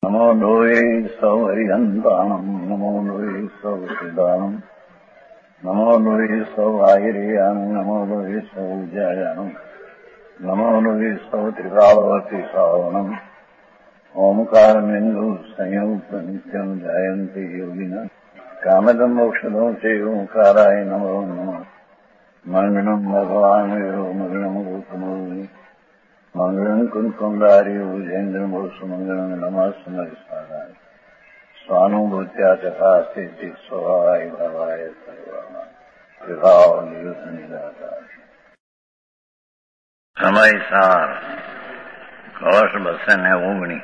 નમો લોહે સૌહરિહંતાણમ નમો લોહે સૌસિદાનમ નમો લોહે સૌઆયર્યાણમ નમો લોહે સૌજાયાણમ નમો લોહે સૌત્રિકાવતી સાવણમ ઓમકારમેન્દુ સંયુક્ત નિત્યમ જાયંતિ યોગિના કામદમ મોક્ષદો સે ઓંકારાય નમો નમઃ મંગળમ ભગવાન મંગળમ ગૌતમો મંગળમ કુંકુંડાર્ય ભુજેન્દ્રમો સુમંગળમ નમઃ સ્વાનુભૂત્યા ચકાસ્તિ સ્વભાવાય ભાવાય સર્વમાં વિભાવ નિયુદ્ધ નિરાકાર સમય સાર વર્ષ 219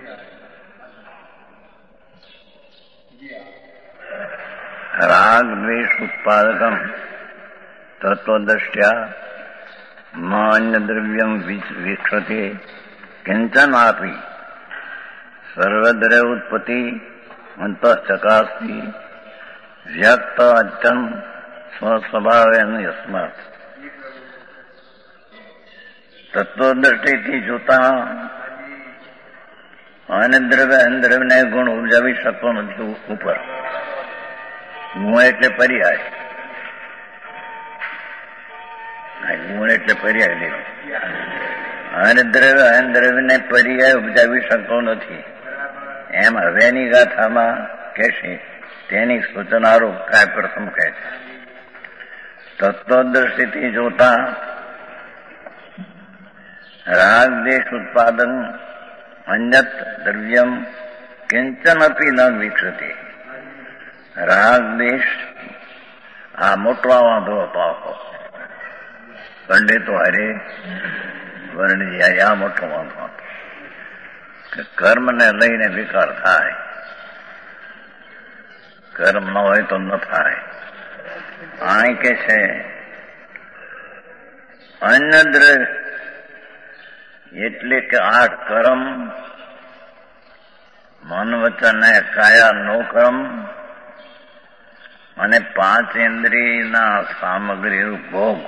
રાગ દ્વેષ ઉત્પાદકમ તત્વદ્રષ્ટ્યા માન્ય દ્રવ્યમ વીક્ષતે કિંચનાપી સર્વદ્રવ્ય ઉત્પત્તિ અંતઃચકાસ્તિ વ્યક્ત અચન સ્વસ્વભાવેન યસ્માત તત્વદ્રષ્ટિથી જોતા અને દ્રવ્યને ગુણ ઉપજાવી શકતો નથી ઉપર. ગુણ એટલે પર્યાય, ગુણ એટલે પર્યાય લીધો. અને દ્રવ્યને પર્યાય ઉપજાવી શકતો નથી એમ હવેની ગાથામાં કહેશે. તેની સૂચનારૂપ કાય પ્રથમ કહે છે. તત્વદ્રષ્ટિથી જોતા રાગ દેશ ઉત્પાદન અન્યત દ્રવ્યમ કિંચન અપી ન વિક્ષતે. રાગ દેશ આ મોટો વાંધો અપાવો પંડિતો હરે વર્ણિયા આ મોટો વાંધો હતો કે કર્મને લઈને વિકાર થાય. કર્મ ન હોય તો ન થાય. આ કે છે અન્ય દ્રવ્ય એટલે કે 8 કર્મ, મન વચન કાયા નો કર્મ અને 5 ઇન્દ્રિયના સામગ્રી ભોગ,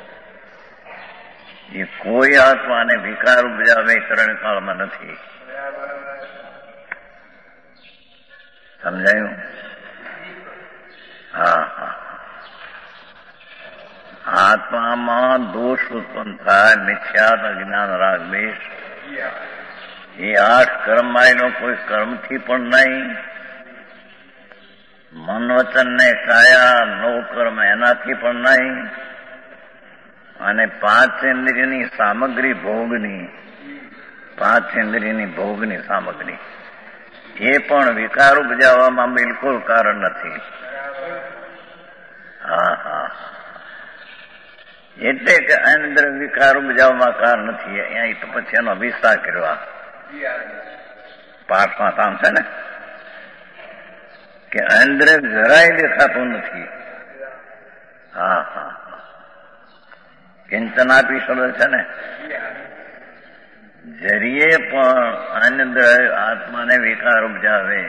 એ કોઈ આત્માને વિકાર ઉપજાવે ત્રણકાળમાં નથી. સમજાયું? હા હા. આત્મામાં દોષ ઉત્પન્ન થાય, મિથ્યાત્વ જ્ઞાન રાગ દ્વેષ, એ 8 કર્મમાં એનો કોઈ કર્મથી પણ નહીં, મન વચન ને કાયા નો કર્મ એનાથી પણ નહીં, અને 5 ઇન્દ્રિયની સામગ્રી ભોગની, 5 ઇન્દ્રિયની ભોગની સામગ્રી એ પણ વિકાર ઉપજાવવામાં બિલકુલ કારણ નથી. હા હા. એટલે કે અંદર વિકાર ઉપજાવવામાં કારણ નથી. અહીં તો પછી એનો વિસ્તાર કરવા પાઠમાં કામ છે ને કે અંદર જરાય દેખાતું નથી. હા હા. કિંચનાપી શબ્દ છે ને, જરીએ પણ અંદર આત્માને વિકાર ઉપજાવે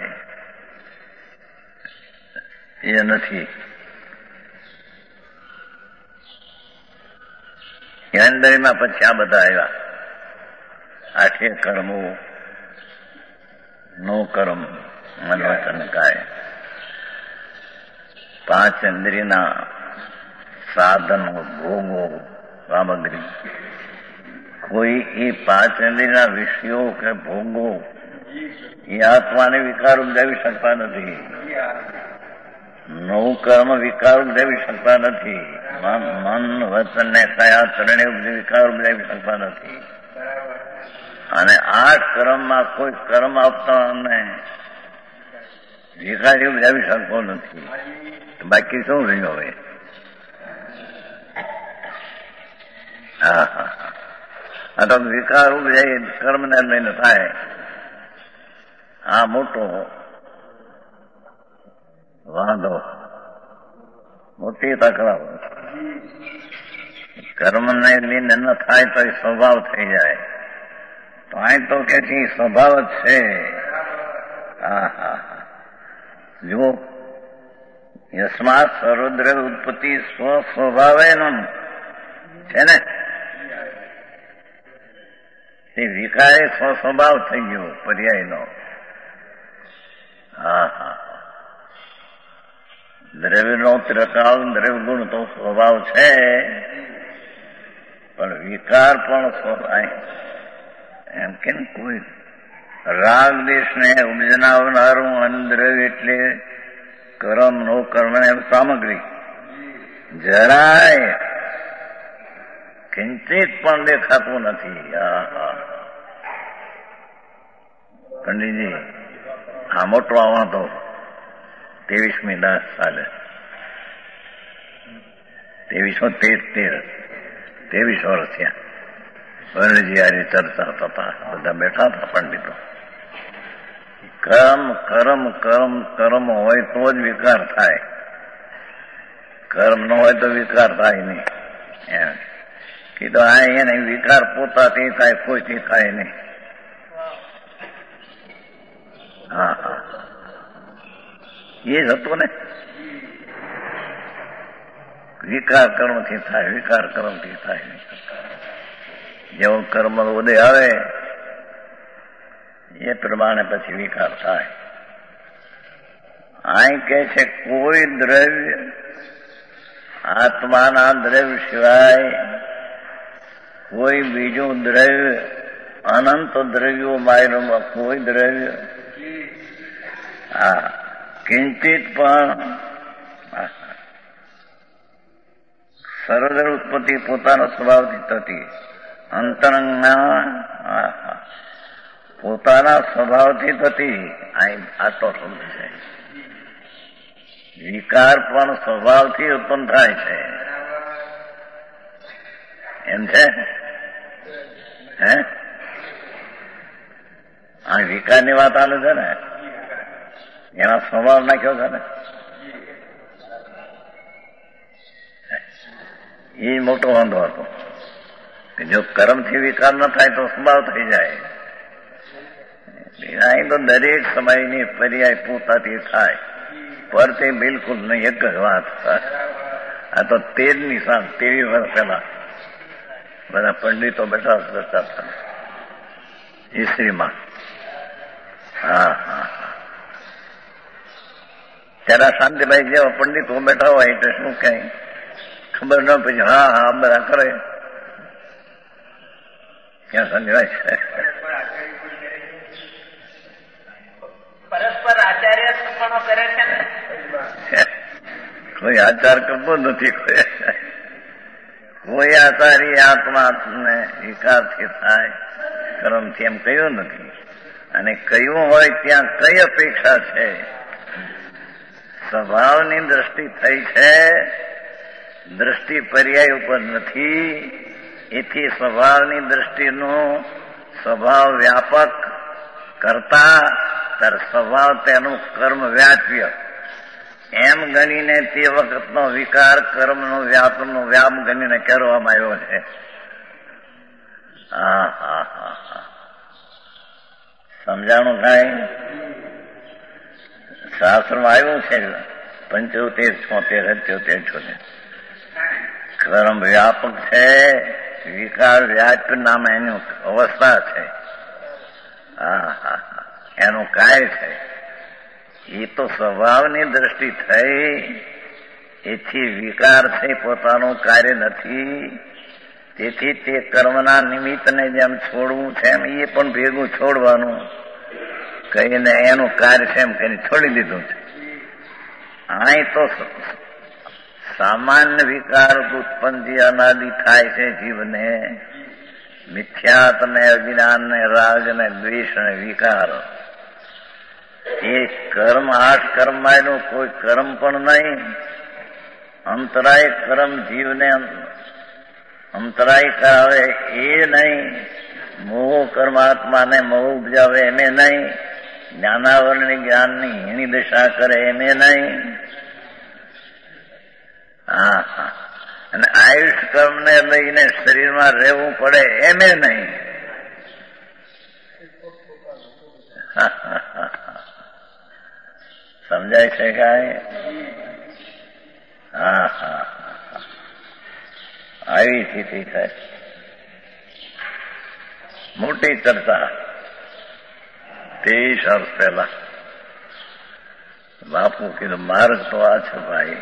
એ નથી. અંદરમાં પછી આ બધા આવ્યા 8 કર્મો, નો કર્મ, મન વચન કાય, 5 ઇન્દ્રિયના સાધનો ભોગો સામગ્રી. કોઈ એ 5 ઇન્દ્રિયના વિષયો કે ભોગો એ આત્માને વિકાર ઉપજાવી શકતા નથી. નવું કર્મ વિકાર ઉપજાવી શકતા નથી. મન વચન ને કાયા ત્રણે વિકાર ઉપજાવી શકતા નથી. અને 8 કર્મમાં કોઈ કર્મ આપતા અને વિકાર ઉપજાવી શકતો નથી. બાકી શું રહ્યું હવે? હા હા. આ તો વિકાર ઉપજાય કર્મને લઈને થાય. આ મોટો વાંધો, મોટી તકરાર. કર્મને લઈને ન થાય તો એ સ્વભાવ થઈ જાય. તો અહીં તો કે છે સ્વભાવ જ છે. હા હા. જુઓ, યસ્માત સર્વદ્રવ્ય ઉત્પત્તિ સ્વસ્વભાવેન છે ને, એ વિકારે સ્વભાવ થઈ ગયો પર્યાયનો. હા હા, દ્રવ્યનો ત્રિકાળ દ્રવ્ય ગુણ તો સ્વભાવ છે, પણ વિકાર પણ સ્વભાવ એમ કે કોઈ રાગ દેશને ઉપજનાવનારું અનદ્રવ્ય એટલે કર્મ નો કર્મ એમ સામગ્રી જરાય કિંચિત પણ દેખાતું નથી. પંડિતજી આ મોટો વાંધો 23મી દાસ ચાલે 2313 વર્ષ થયા. વર્ણજી આરી ચર્ચા થતા બધા બેઠા હતા પંડિતો. કર્મ કર્મ કર્મ કર્મ હોય તો જ વિકાર થાય, કર્મ ન હોય તો વિકાર થાય નહીં. એમ કીધું આ એને વિકાર પોતાથી થાય, કોઈથી થાય નહીં. હા હા, એ જ હતું ને, વિકાર કર્મથી થાય, વિકાર કર્મથી થાય નહીં. જેવો કર્મ ઉદય આવે એ પ્રમાણે પછી વિકાર થાય. અહીં કે છે કોઈ દ્રવ્ય આત્માના દ્રવ્ય સિવાય કોઈ બીજું દ્રવ્ય, અનંત દ્રવ્યો માયરોમાં કોઈ દ્રવ્ય કિંચિત પણ સર્વદર ઉત્પત્તિ પોતાના સ્વભાવથી થતી, અંતરંગના પોતાના સ્વભાવથી થતી. આટલો શબ્દ છે. વિકાર પણ સ્વભાવથી ઉત્પન્ન થાય છે, એમ છે. હે આ વિકારની વાત આલે છે ને, એના સ્વભાવ નાખ્યો છે ને, એ મોટો વાંધો હતો કે જો કર્મથી વિકાર ન થાય તો સ્વભાવ થઈ જાય. અહીં તો દરેક સમયની પર્યાય પોતાથી થાય, પર તે બિલકુલ નહીં. એક જ વાત. આ તો 13મી સાલ 23 વર્ષ પહેલા બધા પંડિતો બેઠા ચર્ચા થાય ઈસ્ત્રીમાં. હા હા, ત્યારે શાંતિભાઈ જેવા પંડિતો બેઠા હોય એટલે શું કઈ ખબર ન પછી હા હા બધા કરે. ક્યાં શાંતિભાઈ છે? પરસ્પર આચાર્ય કરે છે ને, કોઈ આચાર કરતો નથી. કોઈ આચાર્ય આત્માને વિકારથી થાય, કર્મથી એમ કહ્યું નથી. અને કહ્યું હોય ત્યાં કઈ અપેક્ષા છે? સ્વભાવની દ્રષ્ટિ થઈ છે, દ્રષ્ટિ પર્યાય ઉપર નથી. એથી સ્વભાવની દ્રષ્ટિનો સ્વભાવ વ્યાપક કરતા ત્યારે સ્વભાવ તેનું કર્મ વ્યાપ્ય એમ ગણીને તે વખતનો વિકાર કર્મનો વ્યાપનો વ્યાપ ગણીને કરવામાં આવ્યો છે. હા હા હા હા, સમજાણું કાંઈ? શાસ્ત્રમાં આવ્યું છે 75, 76, 77, 78 કર્મ વ્યાપક છે, વિકાર વ્યાપ્ય નામ એની અવસ્થા છે. હા હા, એનું કાર્ય છે. એ તો સ્વભાવની દ્રષ્ટિ થઈ, એથી વિકાર છે પોતાનું કાર્ય નથી. તેથી તે કર્મના નિમિત્તને જેમ છોડવું છે એમ એ પણ ભેગું છોડવાનું કહીને એનું કાર્ય છે એમ કહીને છોડી દીધું છે. અહીં તો સામાન્ય વિકાર ઉત્પન્ન જે અનાદિ થાય છે જીવને, મિથ્યાત ને અજ્ઞાન ને રાગ ને દ્વેષ ને વિકાર, એ કર્મ 8 કર્મમાં એનું કોઈ કર્મ પણ નહીં. અંતરાય કર્મ જીવને અંતરાય કરાવે એ નહીં, મોહ કર્માત્માને મોહ ઉપજાવે એમે નહીં, જ્ઞાનાવરણની જ્ઞાનની હીણી દશા કરે એમે નહીં. હા હા, અને આયુષ કર્મને લઈને શરીરમાં રહેવું પડે એમે નહીં. સમજાય છે કાંઈ? હા હા, આવી સ્થિતિ થાય. મોટી ચર્ચા 23 વર્ષ પહેલા બાપુ કીધું માર્ગ તો આ છે ભાઈ,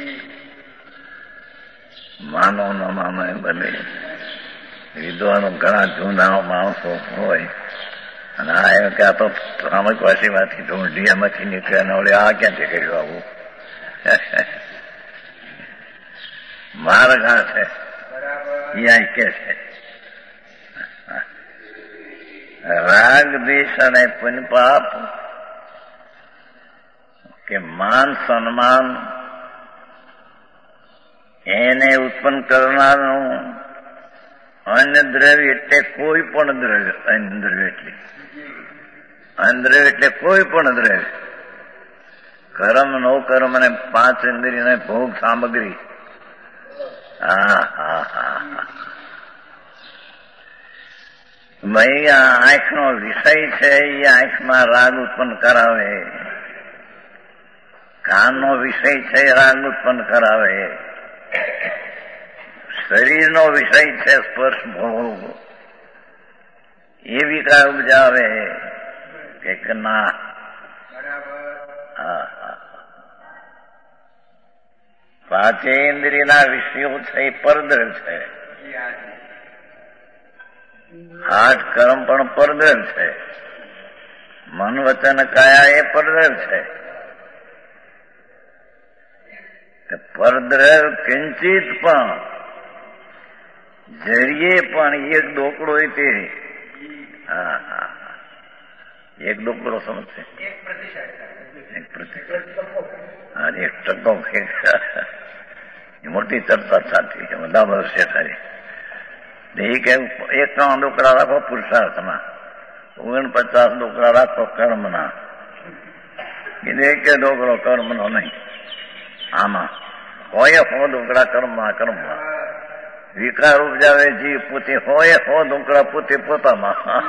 માનો ન માનો એ બને. વિદ્વાનો ઘણા જૂના માણસો હોય અને આ એમ કે આ તો સામકવાસીમાંથી ઢૂંઢિયામાંથી નીકળ્યા ને વળે આ ક્યાંથી કર્યું આવું. માર્ગ આ છે એ કે છે. રાગ દ્વેષ અને પુણ્ય પાપ કે માન સન્માન એને ઉત્પન્ન કરનારનું અન્ય દ્રવ્ય એટલે કોઈ પણ દ્રવ્ય, અન્ય દ્રવ્ય એટલે કોઈ પણ દ્રવ્ય, કર્મ નો કર્મ અને 5 ઇન્દ્રિય ભોગ સામગ્રી. ભાઈ આ આંખનો વિષય છે એ આંખમાં રાગ ઉત્પન્ન કરાવે, કાનનો વિષય છે રાગ ઉત્પન્ન કરાવે, શરીરનો વિષય છે સ્પર્શ ભોગ એ વિકાર ઉપજાવે કે ના. પાંચે ઇન્દ્રિયના વિષયો છે એ પરદર છે. આઠ કર્મ પણ પરદર છે, મન વચન કાયા એ પરદર છે. પરદર કિંચિત પણ જરીએ પણ એક ડોકડો તે એક ડોકડો સમજશે, એક ટકો મોટી ચર્ચા સાચી છે, બધા વર્ષે થાય. એ કે 1 ડોકડા રાખો પુરુષાર્થના, 49 ડોકડા રાખો કર્મના. એટલે એક ડોકડો કર્મનો નહીં. આમાં હોય 100 ડોકડા કર્મમાં વિકાર ઉપજાવે જીવ પોતે, હોય 100 ડોકડા પોતે પોતામાં.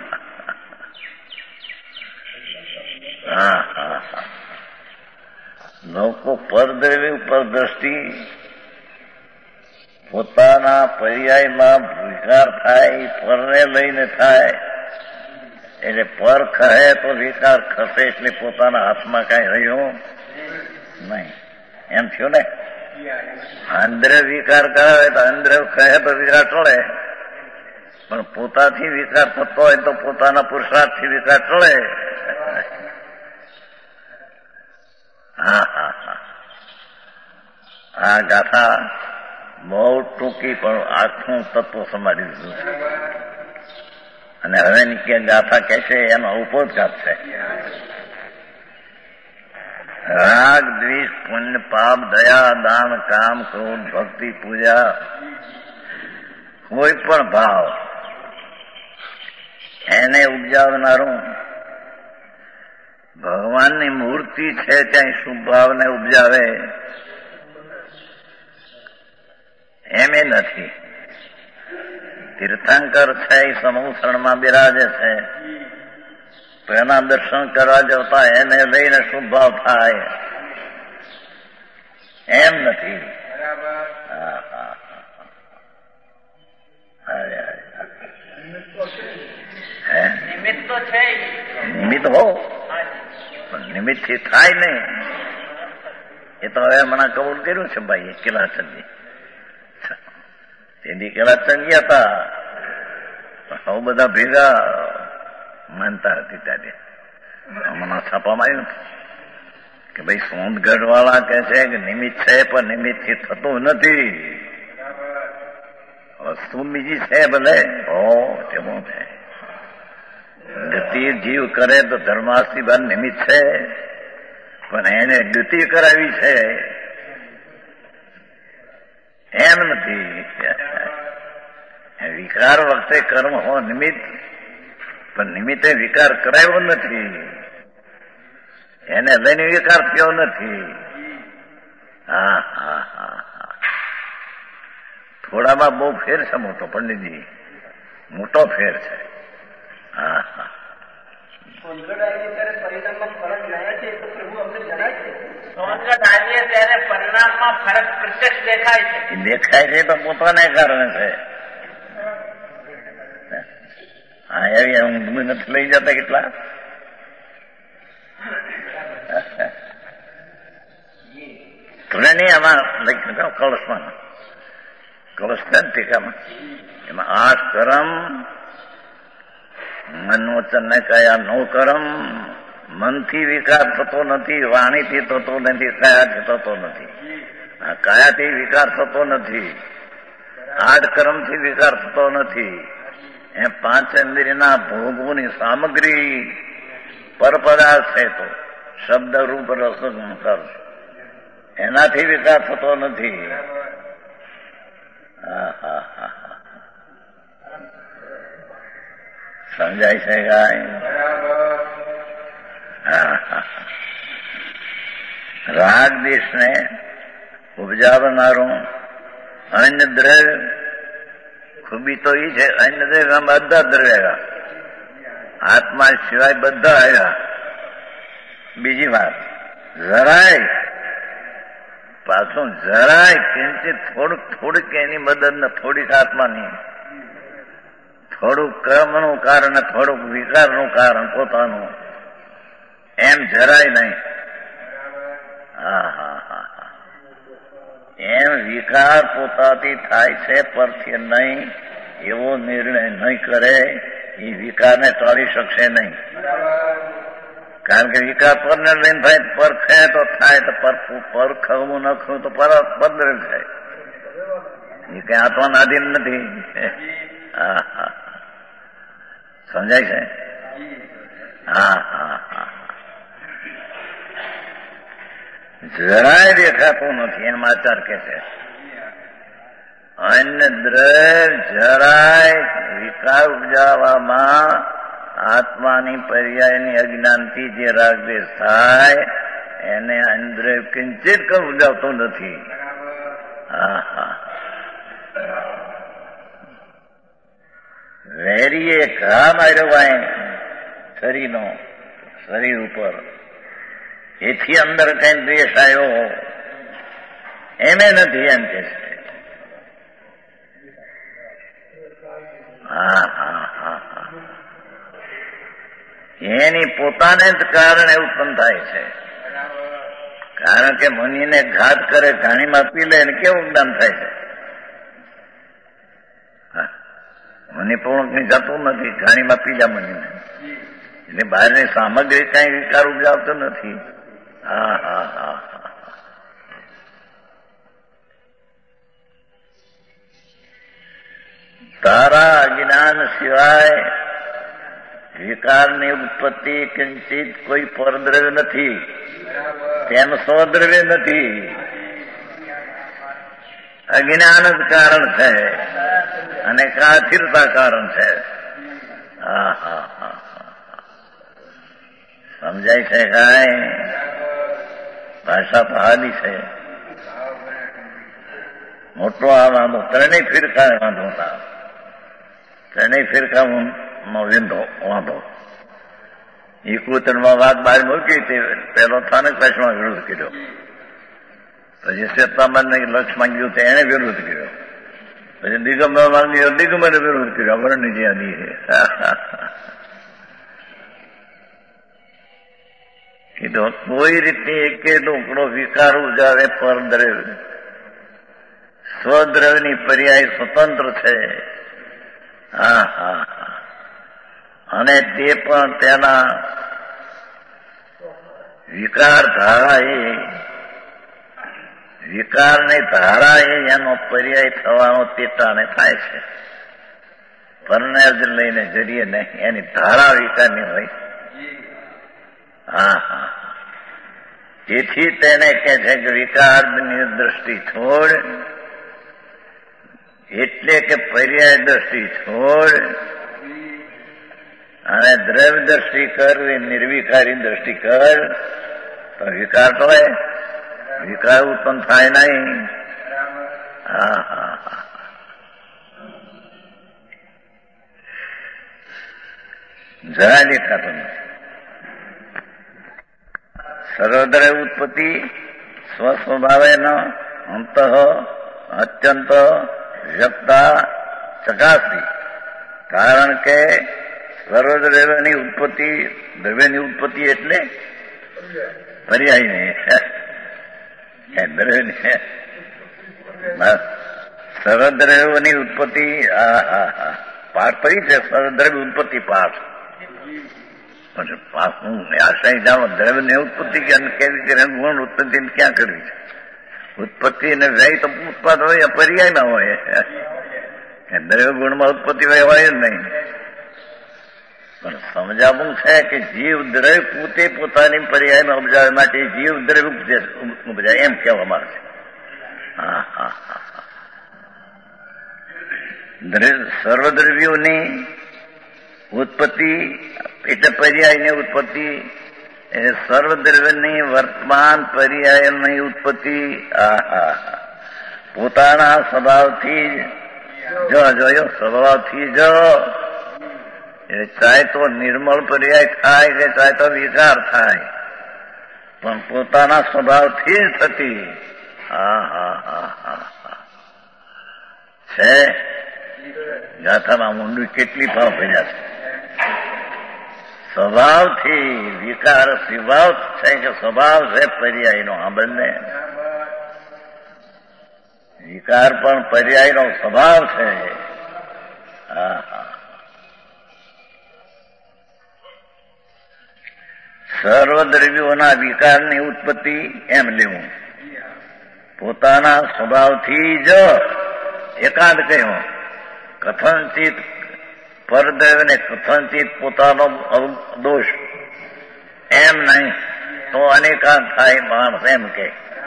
લોકો પરદ્રવ્ય ઉપર દ્રષ્ટિ પોતાના પર્યાયમાં વિકાર થાય, પરને લઈને થાય. એટલે પર કહે તો વિકાર ખસે, એટલે પોતાના હાથમાં કઈ રહ્યું નહીં. એમ થયું ને. અંદર વિકાર કરાવે તો અંદર કહે તો વિકાર ટળે, પણ પોતાથી વિકાર થતો હોય તો પોતાના પુરુષાર્થથી વિકાર ટળે. આ ગાથા બહુ ટૂંકી પણ આખું તત્વ સમાડી દીધું છે. અને હવેની કે ગાથા કે છે એનો ઉપોદઘાત છે. રાગ દ્વેષ પુણ્ય પાપ દયા દાન કામ ક્રોધ ભક્તિ પૂજા કોઈ પણ ભાવ એને ઉપજાવનારું ભગવાનની મૂર્તિ છે ત્યાં શુભ ભાવને ઉપજાવે એમ એ નથી. તીર્થંકર છે એ સમૂહમાં બિરાજે છે તો એના દર્શન કરવા જતા એને લઈને શુભ ભાવ થાય એમ નથી. નિમિત્ત હો નિમિત્ત થી થાય નહીં. એ તો હવે હમણાં કબૂલ કર્યું છે ભાઈ કેલાચંદજી. તેથી કેલાચંદજી હતા સૌ બધા ભેગા માનતા હતી ત્યારે. હમણાં છાપામાં આવ્યું કે ભાઈ સોનગઢ વાળા કે છે કે નિમિત્ત છે પણ નિમિત્ત થી થતું નથી. વસ્તુ બીજી છે ભલે તેમાં છે. ગતિ જીવ કરે તો ધર્માસ્તી બાદ નિમિત્ત છે પણ એને ગતિ કરાવી છે એમ નથી. વિકાર વખતે કર્મ હો નિમિત્ત પણ નિમિત્તે વિકાર કરાયો નથી, એને લઈને વિકાર થયો નથી. થોડામાં બહુ ફેર છે મોટો પંડિતજી, મોટો ફેર છે. સોનગઢ આવીએ ત્યારે પરિણામમાં ફરક રહ્યા છે તો પ્રભુ અમને જણાય છે. સોનગઢ આવીએ ત્યારે પરિણામમાં ફરક પ્રત્યક્ષ દેખાય છે. દેખાય છે તો પોતાને કારણે છે. એવી ઊંઘ નથી લઈ જતા કેટલા. ત્રણેય આમાં લખ્યું કળશમાં, કળશ છે ને ટીકામાં, એમાં 8 કર્મ, મન વચન ને કયા 9 કર્મ, મનથી વિકાર થતો નથી, વાણીથી થતો નથી, કયાથી થતો નથી. આ કયાથી વિકાર થતો નથી, 8 કર્મથી વિકાર થતો નથી. એ 5 ઇન્દ્રિયના ભોગવોની સામગ્રી પરપદાર્થ છે, તો શબ્દ રૂપ રસ કર, એનાથી વિકાર થતો નથી. સમજાય છે ગાય? રાગ દેશને ઉપજાવનારું અન્ય દ્રવ્ય, ખૂબી તો એ છે અન્ય દ્રવ્યમાં બધા દ્રવ્ય, આત્મા સિવાય બધા આવ્યા. બીજી વાત, જરાય પાછું જરાય કિંચિત થોડીક એની મદદ, થોડીક આત્માની, થોડુંક કર્મનું કારણ, થોડુંક વિકારનું કારણ પોતાનું, એમ જરાય નહીં. એમ વિકાર પોતાથી થાય છે, પરથી નહીં, એવો નિર્ણય નહીં કરે, એ વિકારને ટાળી શકશે નહીં. કારણ કે વિકાર પરને લઈને થાય, પરખે તો થાય, તો પરખવું નખવું તો પદર થાય. એ કઈ આત્માના આધીન નથી. સમજાય છે? જરાય દેખાતું નથી, એમ આચાર કે છે. અન્ય દ્રવ્ય જરાય વિકાર ઉપજાવવામાં આત્માની પર્યાયની અજ્ઞાનથી જે રાગદ્વેષ થાય, એને અન્ય દ્રવ્ય કિંચિત ઉપજાવતું નથી. વેરીએ ઘા માર્યો વાય શરીર ઉપર, એથી અંદર કઈ દ્વેષ આવ્યો એમે નથી, એમ કે છે. એની પોતાને જ કારણે ઉત્પન્ન થાય છે. કારણ કે મુનિને ઘાત કરે, ઘાણીમાં પી લે ને કેવું જ્ઞાન થાય છે? મુનિ પૂર્ણક જતું નથી, ઘાણીમાં પી જા મુનિને, એટલે બહારની સામગ્રી કઈ વિકાર ઉપજાવતો નથી. તારા અજ્ઞાન સિવાય વિકારની ઉત્પત્તિ કિંચિત કોઈ પરદ્રવ્ય નથી, તેમ સ્વદ્રવ્ય નથી. અજ્ઞાન જ કારણ છે અને કાથિરતા કારણ છે. સમજાય છે કાંઈ? ભાષા પહાડી છે. મોટો આ વાંધો, ત્રણેય ફિરકા વાંધો હતા. ત્રણેય ફિરકામાં વાંધો. એ કૂતરમાં વાત બહાર મૂકી તે પેલો સ્થાનક પક્ષમાં વિરોધ કર્યો, પછી શ્વેતાંબરને લક્ષ માંગ્યું તો એને વિરોધ કર્યો, પછી દિગંબર માંગ્યો દિગંબરે વિરોધ કર્યો. વર્ણની જે આદિ છે કીધું કોઈ રીતે એકે ટુકડો વિકાર ઉજાવે પરદ્રવ્ય, સ્વદ્રવ્યની પર્યાય સ્વતંત્ર છે. અને તે પણ તેના વિકાર ધારા એ વિકારની ધારા એનો પર્યાય થવાનો તેટાને થાય છે. પરને જ લઈને જરીએ નહીં, એની ધારા વિકારની હોય. તેથી તેને કહે છે કે વિકારની દ્રષ્ટિ છોડ, એટલે કે પર્યાય દ્રષ્ટિ છોડ અને દ્રવ્ય દ્રષ્ટિ કર, નિર્વિકારી દ્રષ્ટિ કર, તો વિકાર તો વિકાર ઉત્પન્ન થાય નહીં. જરા દેખાતો નથી. સર્વદ્રવ્ય ઉત્પત્તિ સ્વસ્વભાવે ન અંત અત્યંત વ્યક્તા ચકાસી. કારણ કે સર્વદ્રવ્યની ઉત્પત્તિ, દ્રવ્યની ઉત્પત્તિ એટલે પર્યાયની, એ દ્રવ્ય સર્વદ્રવ્યોની ઉત્પત્તિ પાઠ પડી છે. સર્વદ્રવ્ય ઉત્પત્તિ પાઠ હું આશય જાણો દ્રવ્યની ઉત્પત્તિ કેવી કરે, ગુણ ઉત્પત્તિ ક્યાં કરવી છે? ઉત્પત્તિ અને વ્યય તો ઉત્પાદ હોય, પર્યાયમાં હોય. દ્રવ્ય ગુણમાં ઉત્પત્તિ હોય જ નહીં. પણ સમજાવવું છે કે જીવ દ્રવ્ય પોતે પોતાની પર્યાયમાં ઉપજાવવા માટે જીવ દ્રવ્ય ઉપજાય એમ કહેવામાં આવે છે. સર્વદ્રવ્યોની ઉત્પત્તિ એટલે પર્યાયની ઉત્પત્તિ, સર્વદ્રવ્યની વર્તમાન પર્યાયની ઉત્પત્તિ પોતાના સ્વભાવથી જોયો સ્વભાવથી જો ચાહે તો નિર્મળ પર્યાય થાય કે ચાહે તો વિકાર થાય, પણ પોતાના સ્વભાવથી જ થતી છે. ગાથામાં ઊંડું કેટલી ભાવ ભર્યા છે. સ્વભાવથી વિકાર સ્વભાવ છે કે સ્વભાવ છે પર્યાયનો. આ બંને વિકાર પણ પર્યાયનો સ્વભાવ છે. સર્વદ્રવ્યોના વિકારની ઉત્પત્તિ એમ લેવું પોતાના સ્વભાવથી જ એકાંત કહ્યું. કથનચિત પરદ્રવ્યને કથનચિત પોતાનો દોષ એમ નહીં તો અનેકાંત થાય માણસ એમ કે.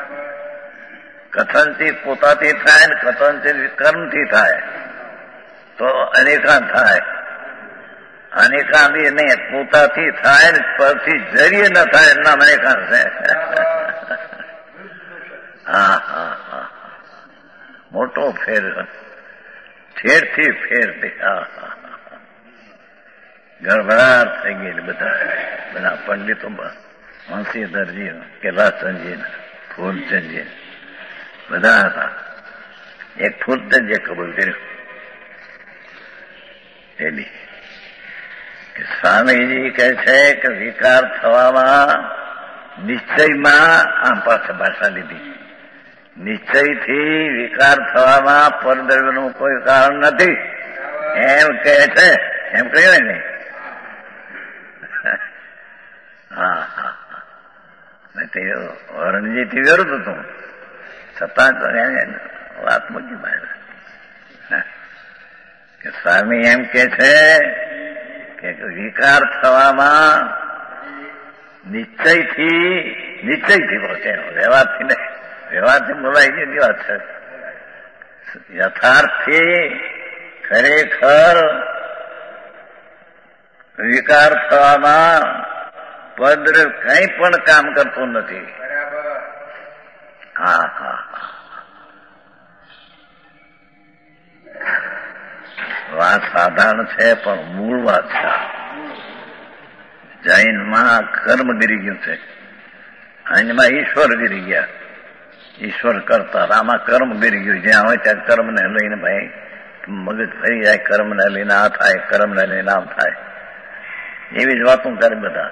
કથનચિત પોતાથી થાય ને કથનચિત કર્મથી થાય તો અનેકાંત થાય. અનેકાંત એ નહીં પોતાથી થાય ને પરથી જરીએ ન થાય નામ અનેકાંત છે. મોટો ફેર ઠેરથી ફેર ગડબડાટ થઈ ગયેલી. બધા પંડિતો વંશીધરજી કે લાસનજી ફૂલચંદજી બધા હતા. એક ફૂલચંદજીએ કબૂલ કર્યું એની કે સ્વામીજી કહે છે કે વિકાર થવામાં નિશ્ચયમાં આમ પાસે ભાષા લીધી. નિશ્ચયથી વિકાર થવામાં પરદ્રવ્યનું કોઈ કારણ નથી એમ કહે છે. એમ કહ્યું ને? રણજીથી વિરુદ્ધ હતું છતાં વાત મૂકી બહાર કે સ્વામી એમ કે છે કે વિકાર થવામાં નિશ્ચયથી પહોંચે, વ્યવહારથી નહીં. વ્યવહારથી બોલાય જેની વાત છે. યથાર્થથી ખરેખર વિકાર થવામાં પદ્ર કંઈ પણ કામ કરતું નથી. વાત સાધારણ છે પણ મૂળ વાત છે. જૈનમાં કર્મ ગીરી ગયું છે, અહીંમાં ઈશ્વર ગીરી ગયા. ઈશ્વર કરતા આમાં કર્મ ગીરી ગયું. જ્યાં હોય ત્યાં કર્મને લઈને ભાઈ મગજ ફરી જાય. કર્મને લઈને આ થાય, કર્મને લઈને આમ થાય, એવી જ વાતો કરે બધા.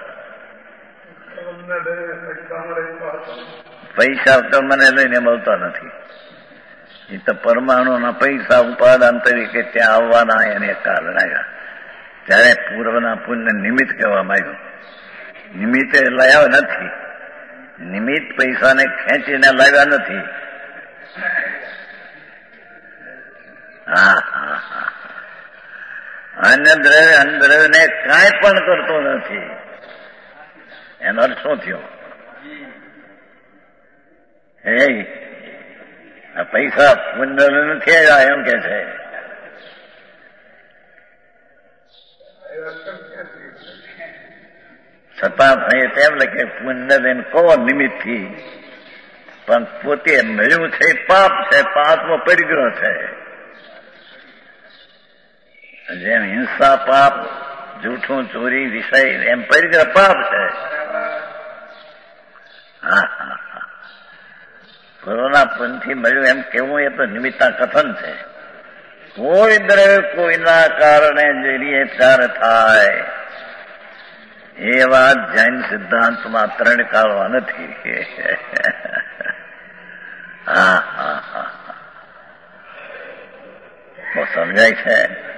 પૈસા કર્મને લઈને મળતા નથી. એ તો પરમાણુના પૈસા ઉપાદાન તરીકે ત્યાં આવવાના એને કારણ આવ્યા. ત્યારે પૂર્વના પુણ્ય નિમિત્ત કહેવામાં આવ્યું. નિમિત્તે લાવ્યા નથી. નિમિત્ત પૈસાને ખેંચીને લાવ્યા નથી. અન્ય દ્રવ્યને કાંઈ પણ કરતો નથી. એનો અર્થ શું થયો? આ પૈસા પુણ્ય નથી આવ્યા એમ કે છે. છતાં તેમ લખે પુણ્ય લઈને કહો નિમિત્તથી, પણ પોતે મળ્યું છે પાપ છે, પાપનો પરિગ્રહ છે. જેમ હિંસા પાપ, જૂઠું ચોરી વિષય એમ પરિગ્રહ પાપ છે. પૂર્વના પુણ્યથી મળ્યું એમ કેવું એ તો નિમિત્તા કથન છે. કોઈ દ્રવ્ય કોઈના કારણે જરીએ ચાર થાય એ વાત જૈન સિદ્ધાંતમાં ત્રણ કાળવા નથી. સમજાય છે?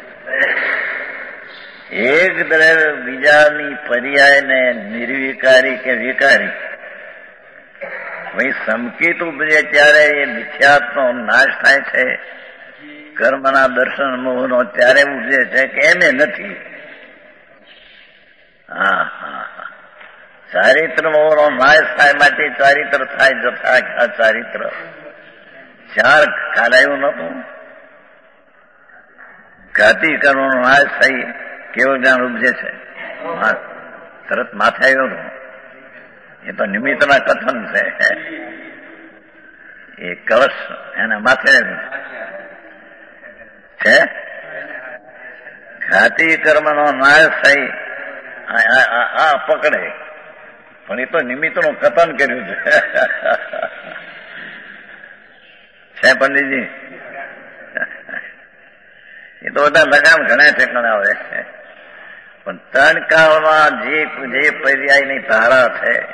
એક દ્રવ્ય બીજાની પર્યાયને નિર્વિકારી કે વિકારી ભાઈ સંકેત ઉપજે ત્યારે એ મિથ્યાત્મનો નાશ થાય છે. કર્મના દર્શન મોહનો ત્યારે ઉપજે છે કે એને નથી. હા હા હા. ચારિત્ર મોહનો નાશ થાય માટે ચારિત્ર થાય જથા ચારિત્ર ચાર કાલે આવ્યું નતું. ઘાતી કર્મનો નાશ થઈ કેવું જ્ઞાન ઉપજે છે. તરત માથે આવ્યો હતું. એ તો નિમિત્તના કથન છે. એ કળશ એના માથે છે. ઘાતી કર્મનો નાશ થઈ આ પકડે, પણ એ તો નિમિત્તનું કથન કર્યું છે પંડિતજી. એ તો બધા લગામ ઘણા ઠેકાણે આવે છે. પણ ત્રણ કાળમાં જે પર્યાયની ધારા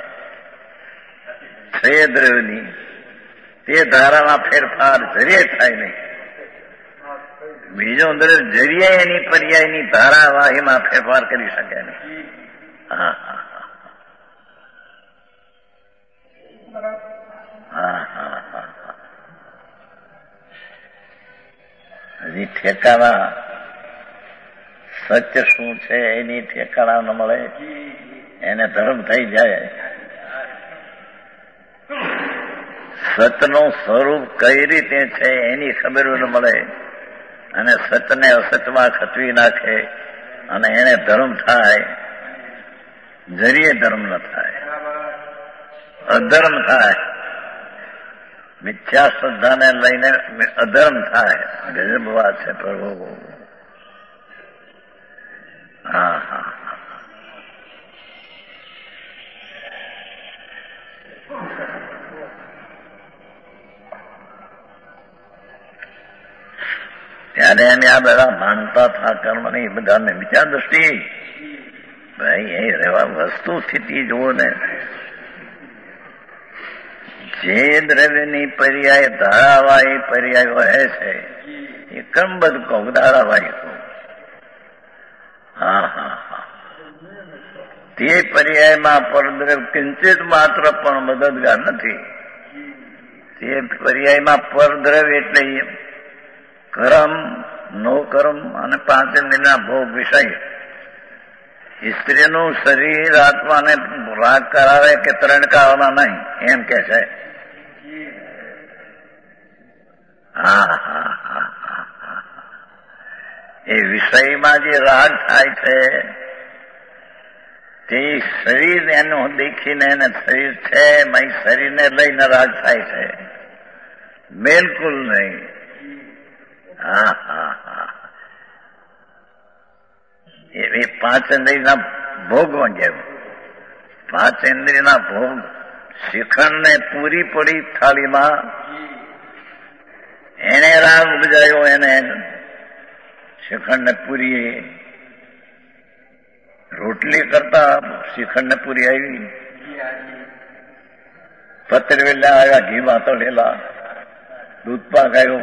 છે દ્રવ્યની, તે ધારામાં ફેરફાર જરીએ થાય નહીં. બીજો દ્રવ્ય જરીએ એની પર્યાયની ધારાવાહીમાં ફેરફાર કરી શકે નહીં. હા હા હા હા હા. હજી ઠેકાણા સત્ય શું છે એની ઠેકાણા ન મળે, એને ધર્મ થઈ જાય. સતનું સ્વરૂપ કઈ રીતે છે એની ખબર ન મળે, અને સતને અસતમાં ખતવી નાખે અને એને ધર્મ થાય. જરીએ ધર્મ ન થાય, અધર્મ થાય. મિથ્યા શ્રદ્ધાને લઈને અધર્મ થાય. ગજબ વાત છે પ્રભુ. હા હા. ત્યારે એને આ બધા માનતા થા કર્મની બધાને વિચાર દ્રષ્ટિ ભાઈ એ રહેવા વસ્તુ સ્થિતિ જુઓ ને. જે દ્રવ્યની પર્યાય ધારાવાહી પર્યાય વહે છે એ કર્મબદ્ધ કહો, ધારાવાહી કહો. હા હા હા. તે પર્યાયમાં પરદ્રવ્ય કિંચિત માત્ર પણ મદદગાર નથી. તે પર્યાયમાં પરદ્રવ્ય એટલે કર્મ, નો કર્મ અને પાંચ ઇન્દ્રિયના ભોગ વિષય. સ્ત્રીનું શરીર આત્માને રાગ કરાવે કે ત્રણ કાળમાં નહીં એમ કે છે. હા હા હા હા. એ વિષયમાં જે રાગ થાય છે તે શરીર એનું દેખીને એને શરીર છે શરીરને લઈને રાગ થાય છે, બિલકુલ નહીં. હા હા હા. એ પાંચ ઇન્દ્રિયના ભોગ વગેરે. પાંચ ઇન્દ્રિયના ભોગ શિખંડને પૂરી પડી થાળીમાં એને રાગ ઉપજાયો, એને શિખંડને પૂરી રોટલી કરતા શિખંડને પૂરી આવી. પતરવેલા આવ્યા, ઘી વાતળેલા, દૂધ પાક આવ્યો.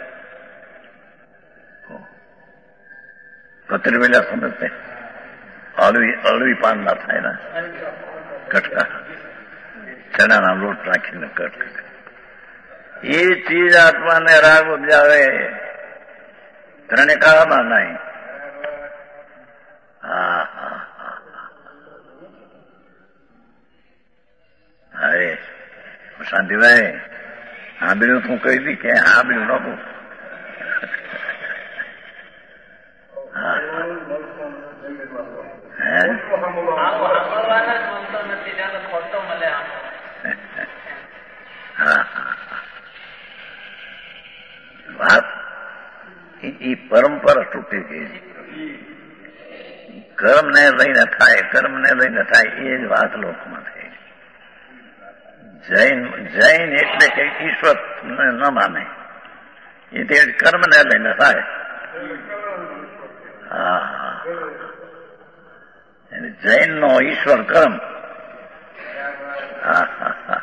પતરવેલા સમજતે અળવી પાન ના થાય ને કટકા ચણાના લોટ રાખીને કટકા. એ ચીજ આત્માને રાગ ઉપજાવે, ત્રણે કાળમાં નહીં. હા હા હા. અરે શાંતિભાઈ, સાંભળ્યું તું કહી દી કે સાંભળ્યું નતું. વાત એ પરંપરા તૂટી ગઈ. કર્મને લઈને થાય, કર્મને લઈને થાય એ જ વાત લોકમાં થઈ. જૈન એટલે કે ઈશ્વર ન માને, એ તે કર્મને લઈને થાય. હા, જૈન નો ઈશ્વર કર્મ. હા હા હા.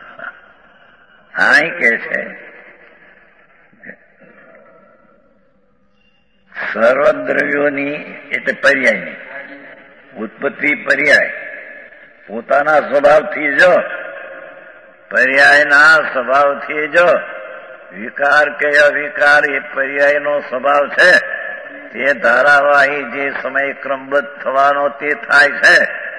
અહીં કે છે સર્વદ્રવ્યોની એટલે પર્યાયની ઉત્પત્તિ પર્યાય પોતાના સ્વભાવથી જો પર્યાયના સ્વભાવથી જો વિકાર કે અવિકાર એ પર્યાયનો સ્વભાવ છે તે ધારાવાહી જે સમય ક્રમબદ્ધ થવાનો તે થાય છે.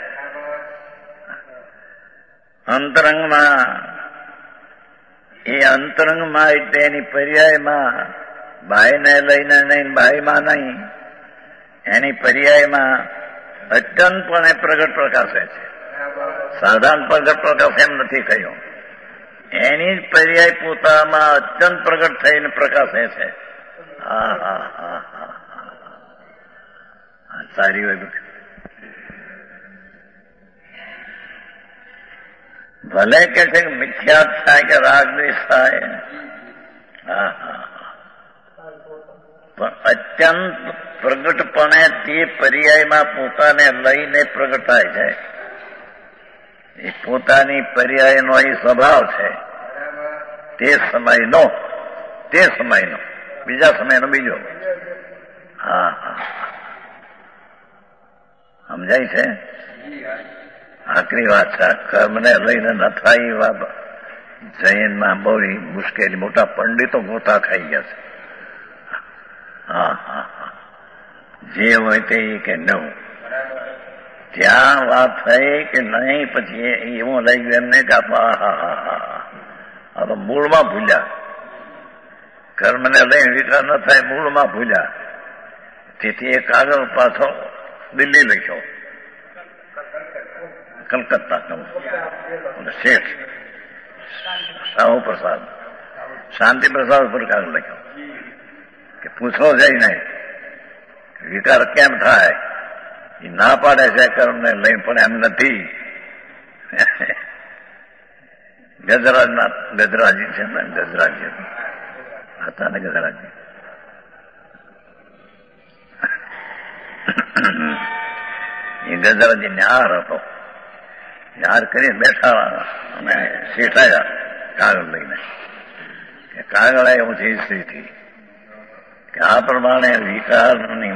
અંતરંગમાં એ અંતરંગમાં એટલે એની પર્યાયમાં બાહ્યને લઈને નહીં, બાહ્યમાં નહીં, એની પર્યાયમાં અત્યંતપણે પ્રગટ પ્રકાશે છે. સાધારણ પ્રગટ પ્રકાશ એમ નથી કહ્યું, એની જ પર્યાય પોતામાં અત્યંત પ્રગટ થઈને પ્રકાશે છે. હા હા હા હા હા સારી હોય. ભલે કે છે કે મિથ્યાત થાય કે રાગદ્વેષ થાય, હા હા પણ અત્યંત પ્રગટપણે તે પર્યાયમાં પોતાને લઈને પ્રગટ થાય છે. એ પોતાની પર્યાયનો એ સ્વભાવ છે. તે સમયનો બીજા સમયનો બીજો. હા હા સમજાય છે. આકરી વાત છે. કર્મને લઈને ન થાય એ વાત જૈનમાં બહુ મુશ્કેલી, મોટા પંડિતો ગોતા ખાઈ ગયા છે. હા હા હા જે હોય તે કે નવું ત્યાં વાત થઈ કે નહીં, પછી એવું લઈ ગયું એમને કે આ તો મૂળમાં ભૂલ્યા. કર્મને લઈને વિકાર ન થાય, મૂળમાં ભૂલ્યા. તેથી એક કાગળ પાછો દિલ્હી લખ્યો, કલકત્તા શેઠ સાહુ પ્રસાદ, શાંતિ પ્રસાદ ઉપર કાગળ લખ્યો કે પૂછો જઈને વિકાર કેમ થાય. એ ના પાડે છે કર્મને લઈને, પણ એમ નથી. ગજરાજી છે ને, ગજરાજી હતા ને ગજરાજી, એ ગજરાજી ન્યાર હતો. ન્યાર કરીને બેઠા અને શેઠાયા કાગળ લઈને. કાગળ આવ્યો છે સ્ત્રીથી કે આ પ્રમાણે વિકારની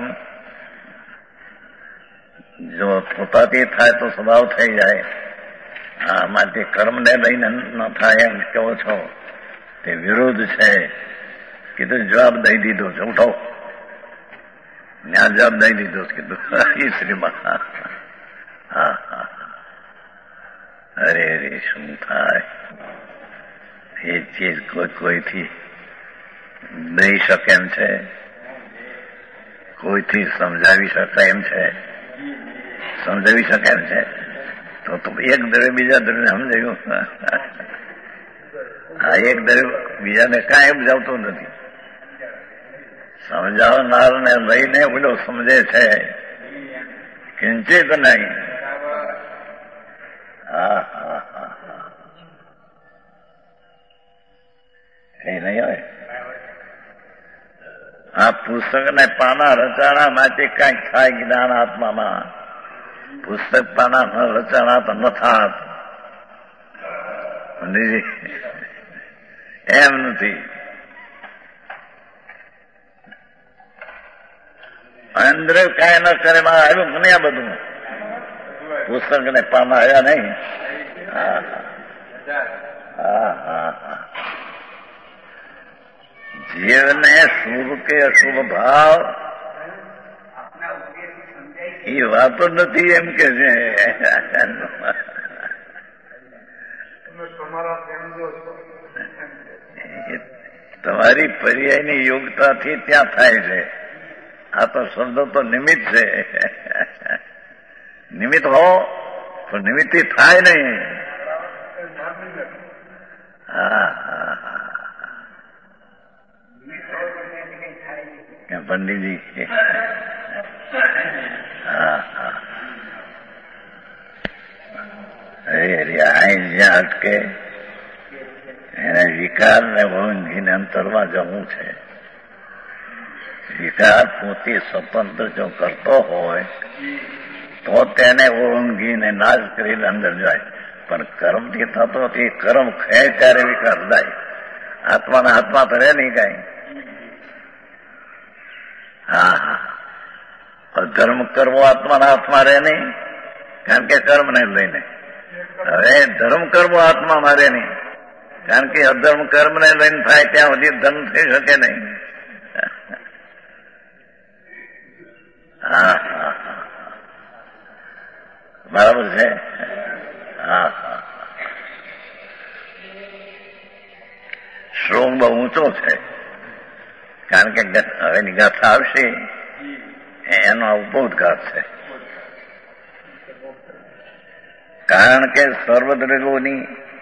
જો પોતાથી થાય તો સ્વભાવ થઈ જાય. માટે કર્મને લઈને ન થાય એમ કહો છો તે વિરોધ છે. કીધું જવાબ દઈ દીધો છે, ઉઠો. ત્યાં જવાબ દઈ દીધો કીધું એ શ્રીમાં. હા હા અરે અરે શું થાય એ ચીજ કોઈથી દઈ શકે એમ છે, કોઈથી સમજાવી શકાય એમ છે, સમજાવી શકે એમ છે. તો એક દરે બીજા દરને સમજાયું. હા એક દરે બીજાને કાંઈ સમજાવતો નથી. સમજાવનારને લઈને બોલો સમજે છે, કિંચિત નહીં. હા હા હા હા કઈ નહીં હોય. આ પુસ્તકને પાના રચાણા માટે કઈક થાય જ્ઞાન આત્મામાં. પુસ્તક પાના ન રચાણા તો ન થાત. એમ નથી. અંદર કાંઈ ન કરે માં આવ્યું મને આ બધું પુસ્તકને પાના આવ્યા નહીં. હા હા હા હા જીવને શુભ કે અશુભ ભાવ એ વાતો નથી એમ કે છે. તમારી પર્યાયની યોગ્યતાથી ત્યાં થાય છે. આ તો શબ્દો તો નિમિત્ત છે. નિમિત્ત હો પણ નિમિત્તથી થાય નહીં. હા હા હા પંડિતજી હા હા અરે જ્યાં અટકે એને વિકારને વળંગીને અંતરમાં જવું છે. વિકાર પોતે સ્વતંત્ર જો કરતો હોય તો તેને ઓળંગીને નાશ કરીને અંદર જાય. પણ કર્મથી થતો એ કર્મ ખાય ત્યારે વિકાર થાય. આત્માના હાથમાં તો રહે નહીં કાંઈ. હા હા, ધર્મ કરવો આત્માના હાથમાં રહે નહીં, કારણ કે કર્મને લઈને. હવે ધર્મ કરવો આત્મામાં રહે નહીં, કારણ કે અધર્મ કર્મને લઈને થાય ત્યાં સુધી ધર્મ થઈ શકે નહીં. હા હા હા, બરાબર છે. હા હા, શ્લોક બહુ ઊંચો છે, કારણ કે હવેની ગાથા આવશે એનો ઉपोદઘાત છે. કારણ કે સર્વદ્રગોની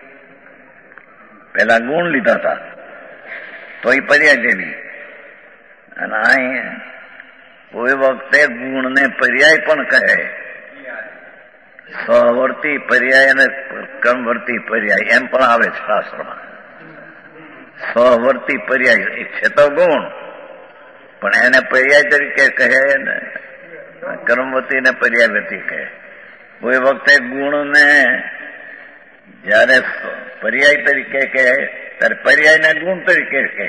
પેલા ગુણ લીધા હતા તો એ પર્યાય દેવી, અને અહીં કોઈ વખતે ગુણને પર્યાય પણ કહે. સહવર્તી પર્યાય અને કર્મવર્તી પર્યાય એમ પણ આવે છે શાસ્ત્રમાં. સહવર્તી પર્યાય એક છે તો ગુણ, પણ એને પર્યાય તરીકે કહે ને કર્મવતીને પર્યાયવતી કહે. કોઈ વખતે ગુણને જયારે પર્યાય તરીકે કહે ત્યારે પર્યાયને ગુણ તરીકે કહે.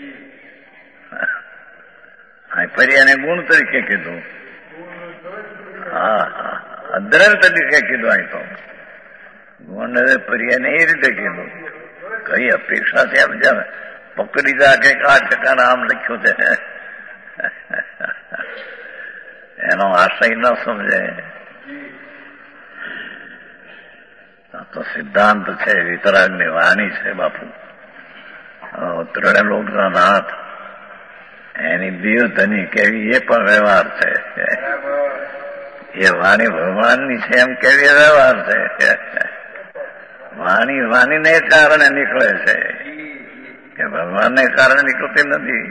પર્યાયને ગુણ તરીકે કીધું. હા હા, અદ્રવ્ય તરીકે કીધું. અહીં તો ગુણ પર્યાયને એ રીતે કીધું. કઈ અપેક્ષા છે એમ પકડી જા કે 8% આમ લખ્યું છે એનો આશય ન સમજે તો સિદ્ધાંત છે, વિતરાગની વાણી છે બાપુ. ત્રણે લોકના નાથ એની દેવધની કેવી એ પણ વ્યવહાર છે. એ વાણી ભગવાનની છે એમ કેવી વ્યવહાર છે. વાણી વાણીને કારણે નીકળે છે કે ભગવાનને કારણે નીકળતી નથી.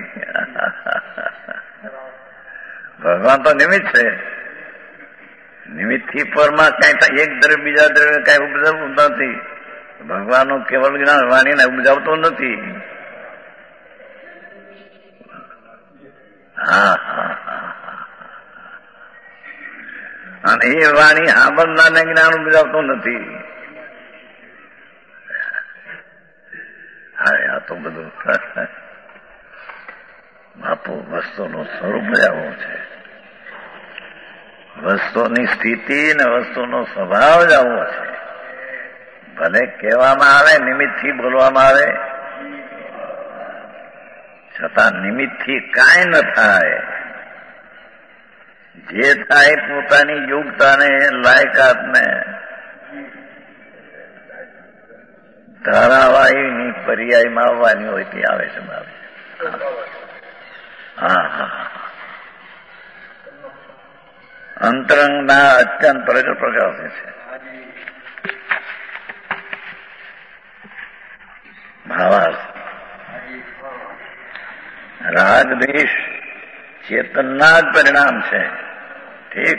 ભગવાન તો નિમિત્ત છે. નિમિત્તથી પરમાં કઈ એક દ્રવ્ય બીજા દ્રવ્ય કઈ ઉપજાવતું નથી. ભગવાનનું કેવળ જ્ઞાન વાણીને ઉપજાવતું નથી. હા હા હા, અને એ વાણી સાંભળનારને જ્ઞાન ઉપજાવતું નથી. હા, આ તો બધું બાપુ વસ્તુનું સ્વરૂપ આવું છે. વસ્તુની સ્થિતિ ને વસ્તુનો સ્વભાવ જ આવો છે. ભલે કહેવામાં આવે, નિમિત્તથી બોલવામાં આવે, છતાં નિમિત્તથી કાંઈ ન થાય. જે થાય પોતાની યોગ્યતાને લાયકાતને ધારાવાહીની પર્યાયમાં આવવાની હોય તે આવે છે. હા હા, અંતરંગના અત્યંત પ્રગટ પ્રકાશે છે. ભાવાર્થ રાગ દ્વેષ ચેતનના જ પરિણામ છે. ઠીક,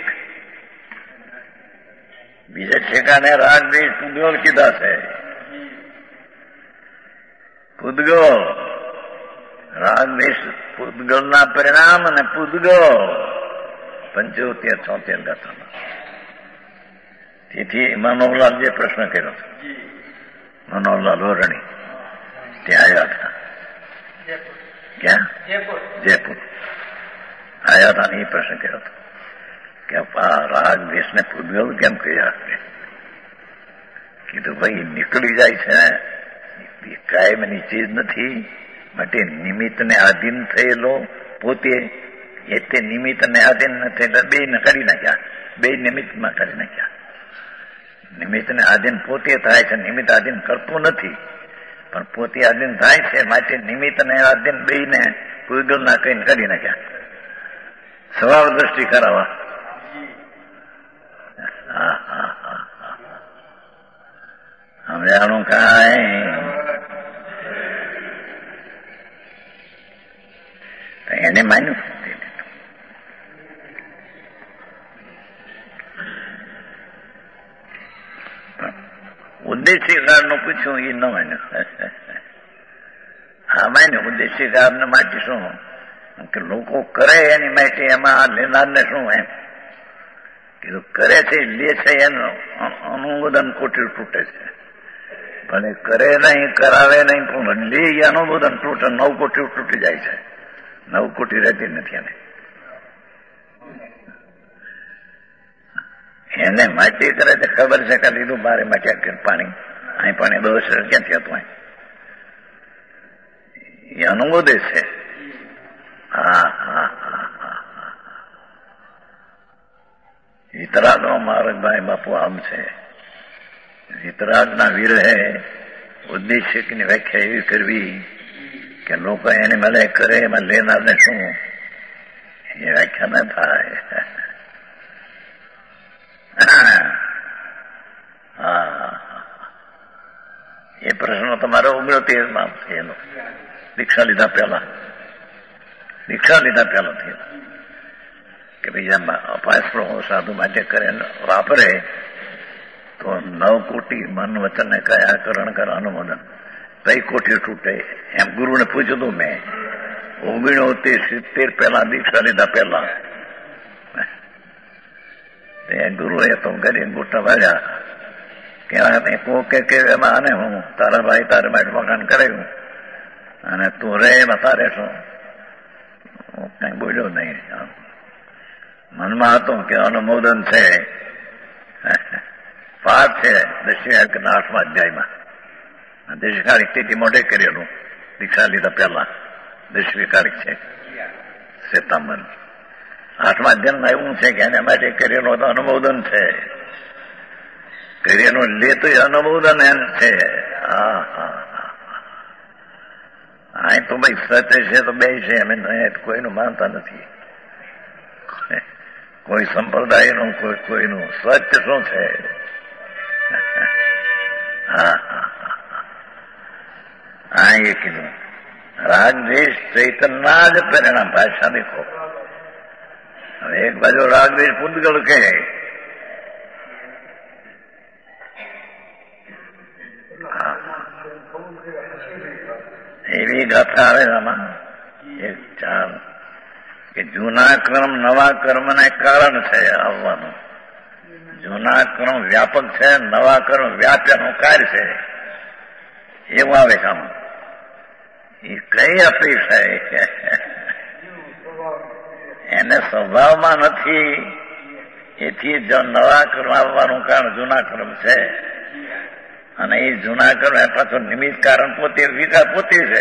બીજે ઠેકાને રાગ દ્વેષ પૂદગલ કીધા છે. પૂદગલ રાગ દ્વેષ પૂદગલના પરિણામ અને પૂદગલ 75 76 ગાથામાં. તેથી મનોહરલાલ જે પ્રશ્ન કર્યો હતો, મનોહરલાલ વરણી ત્યાં આવ્યા હતા. ક્યાં? જયપુર આવ્યા હતા ને એ પ્રશ્ન કર્યો હતો કે રાગ દ્વેષને પૂદગલ કેમ કહ્યા? કીધું ભાઈ નીકળી જાય છે ને, કાયમની ચીજ નથી. માટે નિમિત્તને આધીન થયેલો પોતે એ તે નિમિત્તને આધીન નથી, એટલે બે ને કાઢી નાખ્યા. બે નિમિત્તમાં કાઢી નાખ્યા. નિમિત્તને આધીન પોતે થાય છે, નિમિત્ત આધીન કરતું નથી, પણ પોતે આધીન થાય છે. માટે નિમિત્તને આધીન બે ને પૂદગલ ના કહીને કાઢી નાખ્યા. સ્વભાવ દ્રષ્ટિ કરાવવા. હા હા હા હા, સમજાણું કાંઈ? એને માન્યું. ઉદ્દેશિકારનું પૂછ્યું એ ન માન્યું. હા માન્યું ઉદ્દેશિકારને માટે શું કે લોકો કરે એની માટે એમાં લેનારને શું એમ કીધું. કરે છે લે છે એનું અનુમોદન કોટી તૂટે છે. ભલે કરે નહીં, કરાવે નહીં, પણ લે અનુમોદન તૂટે. 9 કોટી તૂટી જાય છે. 9 કોટી રહેતી નથી એને. એને માટી કરે છે ખબર છે કે લીધું બારે માટ્યા કે પાણી અહીં પાણી દોષ ક્યાંથી હતું એ અનુમોદે છે. હા હા હા હા વિતરાગનો માર્ગ ભાઈ બાપુ આમ છે. વિતરાગના વિરહે ઉદ્દેશ્યની વ્યાખ્યા એવી કરવી કે લોકો એને મળે કરે એમાં લેનારને શું એ વ્યાખ્યા ન થાય. હા એ પ્રશ્ન તમારો 69માં થયેલો દીક્ષા લીધા પહેલા થયેલો કે બીજા અપાસરો સાધુ માટે કરે વાપરે તો 9 કોટી મન વચન ને કયા કરણ કર અનુમોદન કઈ કોટી તૂટે એમ ગુરુને પૂછ્યું હતું મેં. 69-70 પહેલા દીક્ષા લીધા પહેલા ગુરુએ તો કરી ગોટા વાળ્યા કે આને હું તારા ભાઈ તારે માટે મકાન કરાવ્યું અને તું રે એમાં તારે શું કઈ બોલ્યો નહીં. મનમાં હતું કે અનુમોદન છે પાઠ છે 8મા અધ્યાયમાં દેશકાળિક તેથી મોઢે કરેલું દીક્ષા લીધા પહેલા દેશવિકાળિક છે 7 8મા અધ્યાયમાં એવું છે કે એને માટે કરેલું તો અનુમોદન છે. કરેલું લેતું અનુમોદન એમ છે. આ તો ભાઈ સત્ય છે તો બે છે અમે કોઈનું માનતા નથી. કોઈ સંપ્રદાયનું કોઈનું સત્ય શું છે. હા એ કીધું રાગ દ્વેષ ચૈતનના જ પરિણામ. ભાષા દેખો હવે એક બાજુ રાગ દ્વેષ પૂતગળ કહે એવી ગાથા આવે આમાં એક 4 કે જૂના કર્મ નવા કર્મને કારણ છે આવવાનું. જૂના કર્મ વ્યાપક છે નવા કર્મ વ્યાપ્યાનું કાર્ય છે એવું આવે કામ. એ કઈ અપેક્ષા એને સ્વભાવમાં નથી. એથી જો નવા કર્મ આવવાનું કારણ જૂના કર્મ છે અને એ જૂના કર્મ એ પાછું નિમિત્ત કારણ પોતે વિકાર પોતે છે.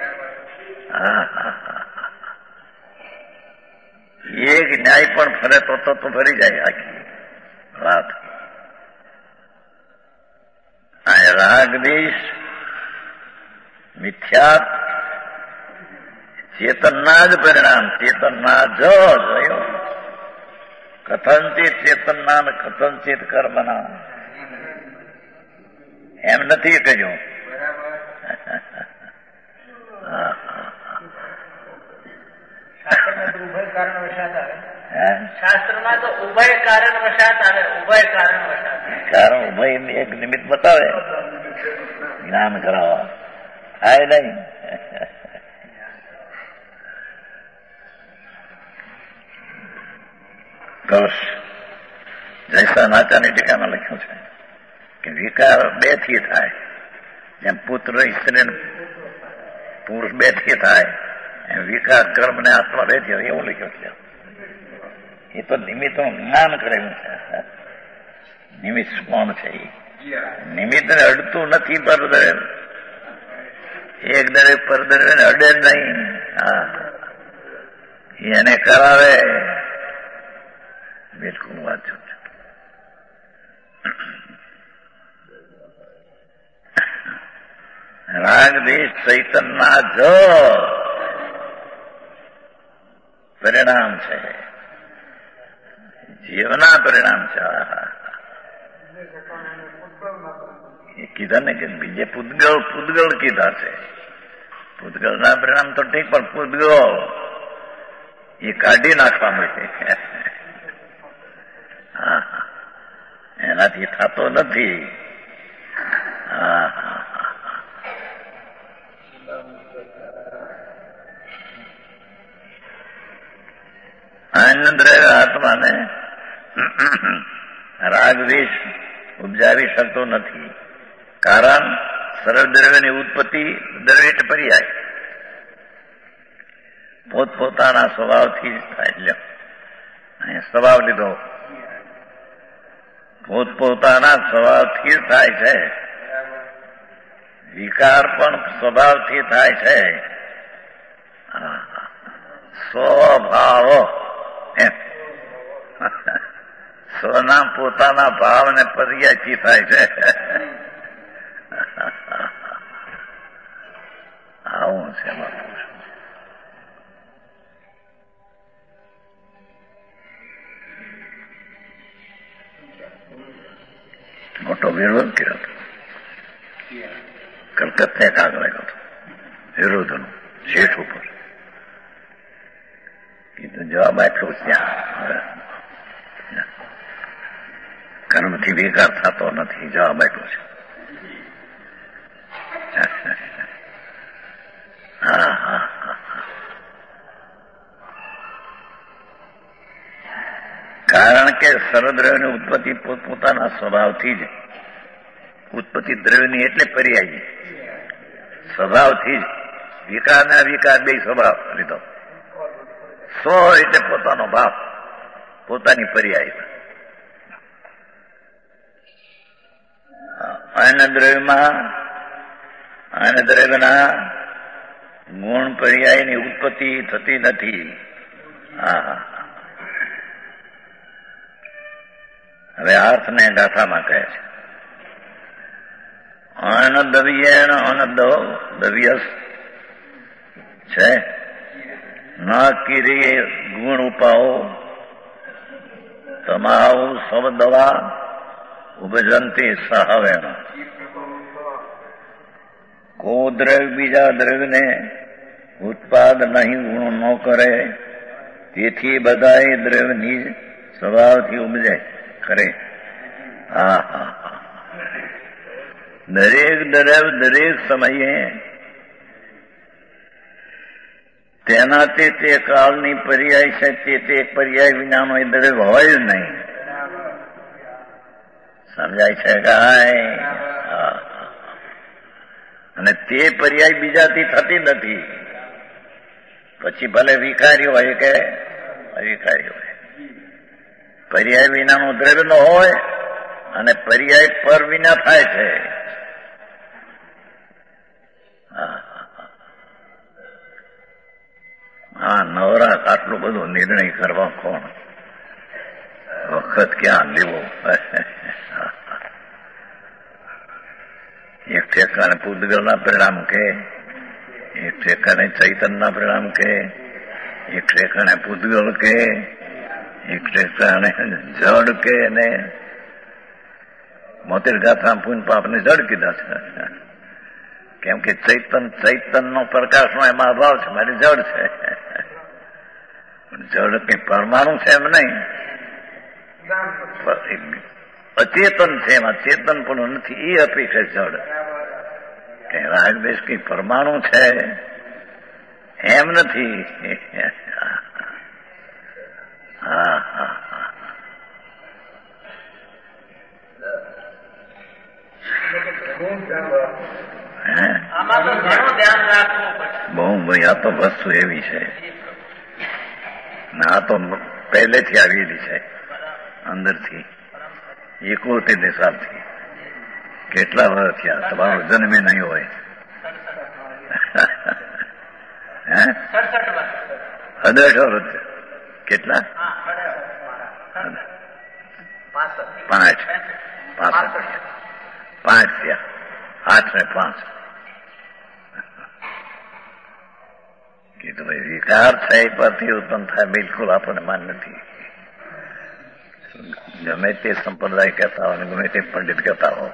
એક ન્યાય પણ ફરે તો ફરી જાય આખી વાત. રાગ દેશ મિથ્યા ચેતનના જ પરિણામ. ચેતનના જોયો કથનચિત ચેતનના કથનચિત કર્મના એમ નથી કહ્યું. શાસ્ત્રમાં તો ઉભય કારણ વશાત આવે. ઉભય કારણ વશાત કારણ ઉભય એક નિમિત્ત બતાવે જ્ઞાન કરાવવા થાય નહીં. ઘોષ જયસા નાચાની ટીકામાં લખ્યું છે કે વિકાર 2 થી થાય. જેમ પુત્ર સ્ત્રી પુરુષ 2 થી થાય એમ વિકાર કર્મ ને આત્મા 2 થી એવું લખ્યું છે. એ તો નિમિત્તનું જ્ઞાન કરેલું છે. નિમિત્ત કોણ છે? નિમિત્તને અડતું નથી પરદરે. એક દરેક પરદરે અડે જ નહીં. એને કરાવે બિલકુલ વાંચું છું. રાગ દેશ ચૈતનના જો પરિણામ છે જીવના પરિણામ છે. એ કીધા ને કે બીજે પૂતગળ કીધા છે. પૂતગળના પરિણામ તો ઠીક પણ પૂતગળ એ કાઢી નાખવા માટે એનાથી થતો નથી. આનંદ આત્માને રાગ દ્વેષ ઉપજાવી શકતો નથી. કારણ સરળ દ્રવ્યની ઉત્પત્તિ દ્રવ્ય પર્યાય પોતપોતાના સ્વભાવથી થાય. સ્વભાવ લીધો પોતપોતાના સ્વભાવથી થાય છે. વિકાર પણ સ્વભાવથી થાય છે. સ્વભાવ સ્વના પોતાના ભાવને પર્યાયથી થાય છે. આવું છે મોટો વિરોધ કર્યો હતો. કલકત્તા એક આગ લાગ્યો હતો વિરોધનો શેઠ ઉપર. કીધું જવાબ આપ્યો ત્યાં કર્મથી વિકાર થતો નથી, જવાબ આપ્યો છે. કારણ કે સર્વદ્રવ્યની ઉત્પત્તિ પોતપોતાના સ્વભાવથી જ ઉત્પત્તિ દ્રવ્યની એટલે પર્યાયી સ્વભાવથી જ. વિકાર ને અવિકાર બે સ્વભાવ લીધો. સ્વ એટલે પોતાનો ભાવ, પોતાની પર્યાય. અન્ય દ્રવ્યના ગુણ પર્યાયની ઉત્પત્તિ થતી નથી. હવે અર્થને ગાથામાં કહે છે. અનદવ્યેણ અનદવ્યસ છે ન કિરીએ ગુણ ઉપાઓ તમાઉ સવદવા ઉપજંતી સહવેણ. કો દ્રવ્ય બીજા દ્રવ્યને ઉત્પાદ નહીં ગુણ ન કરે, તેથી બધા દ્રવ્યની સ્વભાવથી ઉપજે ખરે. દરેક દ્રવ્ય દરેક સમયે તેનાથી તે કાળની પર્યાય છે. તે પર્યાય વિનાનો એ દ્રવ્ય હોય જ નહીં. સમજાય છે કાંઈ? અને તે પર્યાય બીજાથી થતી નથી. પછી ભલે વિકારી હોય કે અવિકારી હોય, પર્યાય વિનાનું દ્રવ્ય ન હોય અને પર્યાય પર વિના થાય છે. નવરા આટલું બધું નિર્ણય કરવા કોણ? વખત ક્યાં લેવો? એક ઠેકાણે પૂતગલના પરિણામ કે, એક ઠેકાણે ચૈતનના પરિણામ કે, એક ઠેકાણે પૂતગલ કે, એક ઠેકાણે જડ કે, ને 72 ગાથા પૂન પાપને જડ કીધા છે. કેમ કે ચૈતનનો પ્રકાશનો એમાં અભાવ છે, મારી જડ છે. જડ કઈ પરમાણુ છે એમ નહીં, અચેતન છે, એમાં ચેતન પણ નથી. એ અપેક્ષે જડ કે રાગદેશ કઈ પરમાણુ છે એમ નથી. બહુ ભાઈ, આ તો વસ્તુ એવી છે ને, આ તો પહેલેથી આવેલી છે અંદરથી 71 સાલથી. કેટલા વર્ષ થયા? તમારો જન્મે નહીં હોય. 68 વર્ષ. કેટલા? 5 થયા. 8 ને 5. કીધું ભાઈ વિકાર છે એ પરથી ઉત્પન્ન થાય, બિલકુલ આપણને માન નથી. ગમે તે સંપ્રદાય કહેતા હોય, ગમે તે પંડિત કહેતા હો,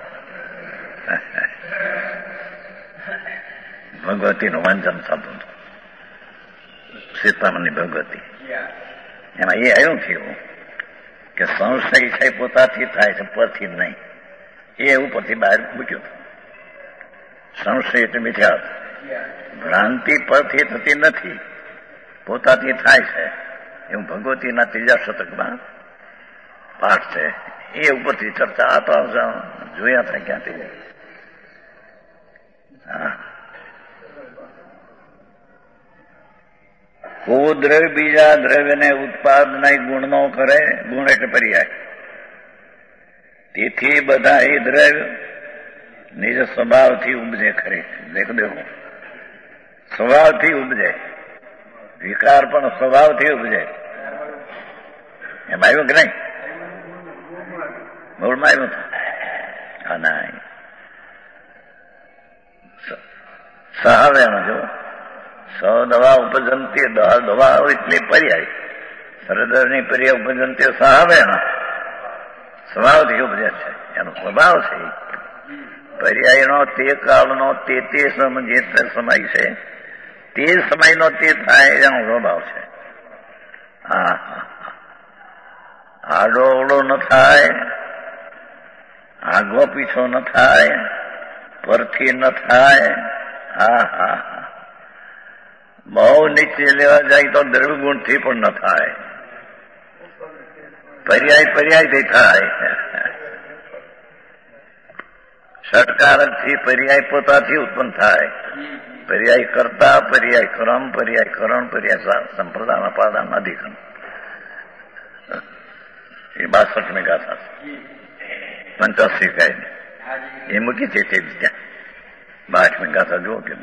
ભગવતીનું વાંચન થતું હતું. સીતામણની ભગવતી, એમાં એ આવ્યું થયું કે સંશય છે પોતાથી થાય છે, પરથી નહીં. એ ઉપરથી બહાર મૂક્યું. સંશય એટલે મિથ્યા, ભ્રાંતિ પરથી થતી નથી, પોતાથી થાય છે. એવું ભગવતીના 3જા શતકમાં પાઠ છે. એ ઉપરથી ચર્ચા આ તો જોયા થાય ક્યાંથી. કો દ્રવ્ય બીજા દ્રવ્યને ઉત્પાદ નહીં ગુણ નો કરે. ગુણ એટલે પર્યાય. તેથી બધા એ દ્રવ્ય નિજ સ્વભાવથી ઉપજે ખરી. દેખો સ્વભાવથી ઉપજે, વિકાર પણ સ્વભાવથી ઉપજે. એમ આવ્યું કે નહીં? મૂળમાં આવ્યું હા નહીં. સહાવેણ જો દવા ઉપજંતી દવા એટલે પર્યાય સરદરની પર્યાય ઉપજંતી સહાવેણ સ્વભાવથી ઉપજે છે. એનો સ્વભાવ છે. પર્યાયનો તે કાળનો તે સમય જે સમય છે તે સમયનો તે થાય એનો સ્વભાવ છે. હા આડો અવળો ન થાય, આગો પીછો ન થાય, પરથી ન થાય. હા બહુ નીચે લેવા જાય તો દ્રવ્યગુણથી પણ ન થાય. પર્યાયથી થાય. ષટકારકથી પર્યાય પોતાથી ઉત્પન્ન થાય. પર્યાય કરતા, પર્યાય ક્રમ, પર્યાય કરણ, પર્યાય સંપ્રદાન અપાદાન અધિકરણ. એ 62મી ગાથા 85 કહે એ મૂકી છે તે ત્યાં 62મી ગાથા જુઓ કે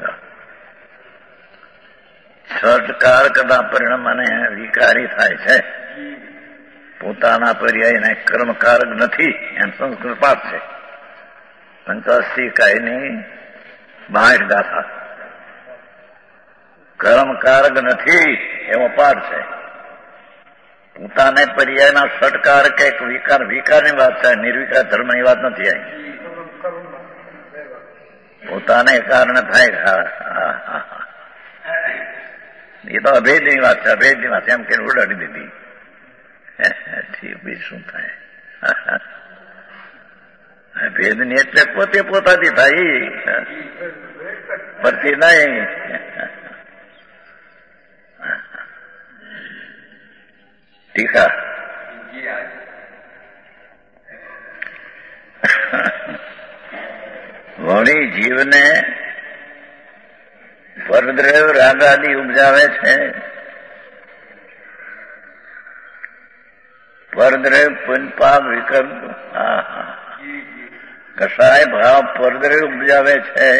ષટકાર કદા પરિણામને વિકારી થાય છે. પોતાના પર્યાયને કર્મકારક નથી એમ સંસ્કૃત પાઠ છે. 85 કાયની 62 ગાથા કર્મકારક નથી એવો પાઠ છે. પોતાને પર્યાયના ષટકાર કે વિકારની વાત છે, નિર્વિકાર ધર્મની વાત નથી આવી. પોતાને કારણે થાય. એ તો અભેદની વાત છે. અભેદની વાત એમ કે ઉડાડી દીધી. બીજું શું થાય? ભેદની એટલે પોતે પોતાથી થાય પરથી નહીં. ટીકા વળી જીવને પરદ્રવ રાગાદી ઉપજાવે છે. પરદ્રવ પુનપાપ વિકલ્પ કસાય ભાવ પરદ્રવ ઉપજાવે છે.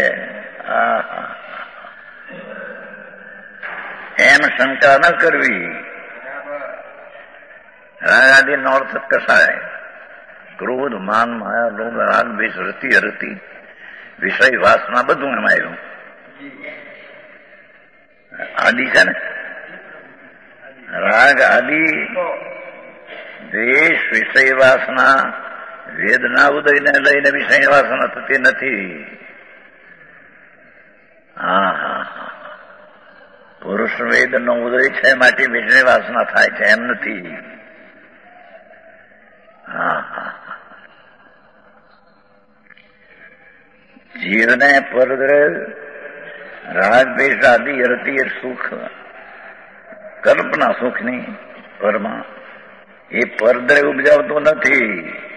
એમ શંકા ન કરવી. રાગાદી નો અર્થ કસાય ક્રોધ, માન, માયા, લોભ, રાગ, દ્વેષ, રતિ, અરતિ, વિષય, વાસના બધું એમાં આવ્યું. આદિ છે ને, રાગ આદિ, દ્વેષ, વિષય વાસના, વેદના ઉદયને લઈને વિષય વાસના થતી નથી. પુરુષ વેદનો ઉદય છે માટે વિષય વાસના થાય છે એમ નથી. જીવને પરદ્રવ રાગ દ્વેષ આદિ રતિ સુખ કલ્પના સુખની પરમાં એ પરદ્રવ ઉપજાવતું નથી.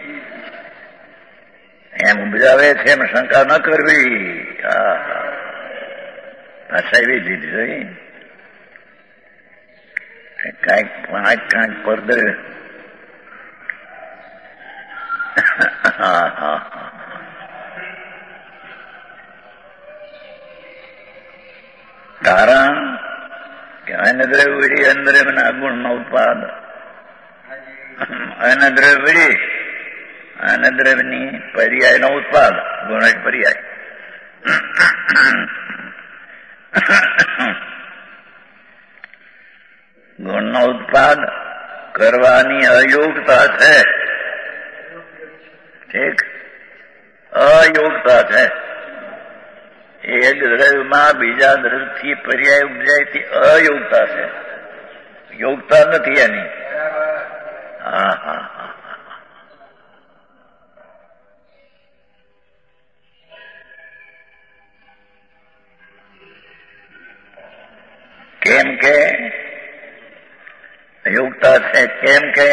એમ ઉપજાવે છે એમ શંકા ન કરવી. પાછા એવી દીધી જોઈ કાંઈક પરદ્રવ. કારણ કે અનદ્રવ્ય વિડી અનદ્રવ્યના ગુણનો ઉત્પાદ. અનદ્રવ્ય વિડી અનદ્રવ્યની પર્યાયનો ઉત્પાદ. ગુણ જ પર્યાય. ગુણનો ઉત્પાદ કરવાની અયોગ્યતા છે. ઠીક, અયોગ્યતા છે. એક દ્રવ્યમાં બીજા દ્રવ્યથી પર્યાય ઉપજાયથી અયોગ્યતા છે. યોગ્યતા નથી એની. કેમ કે યોગ્યતા છે? કેમ કે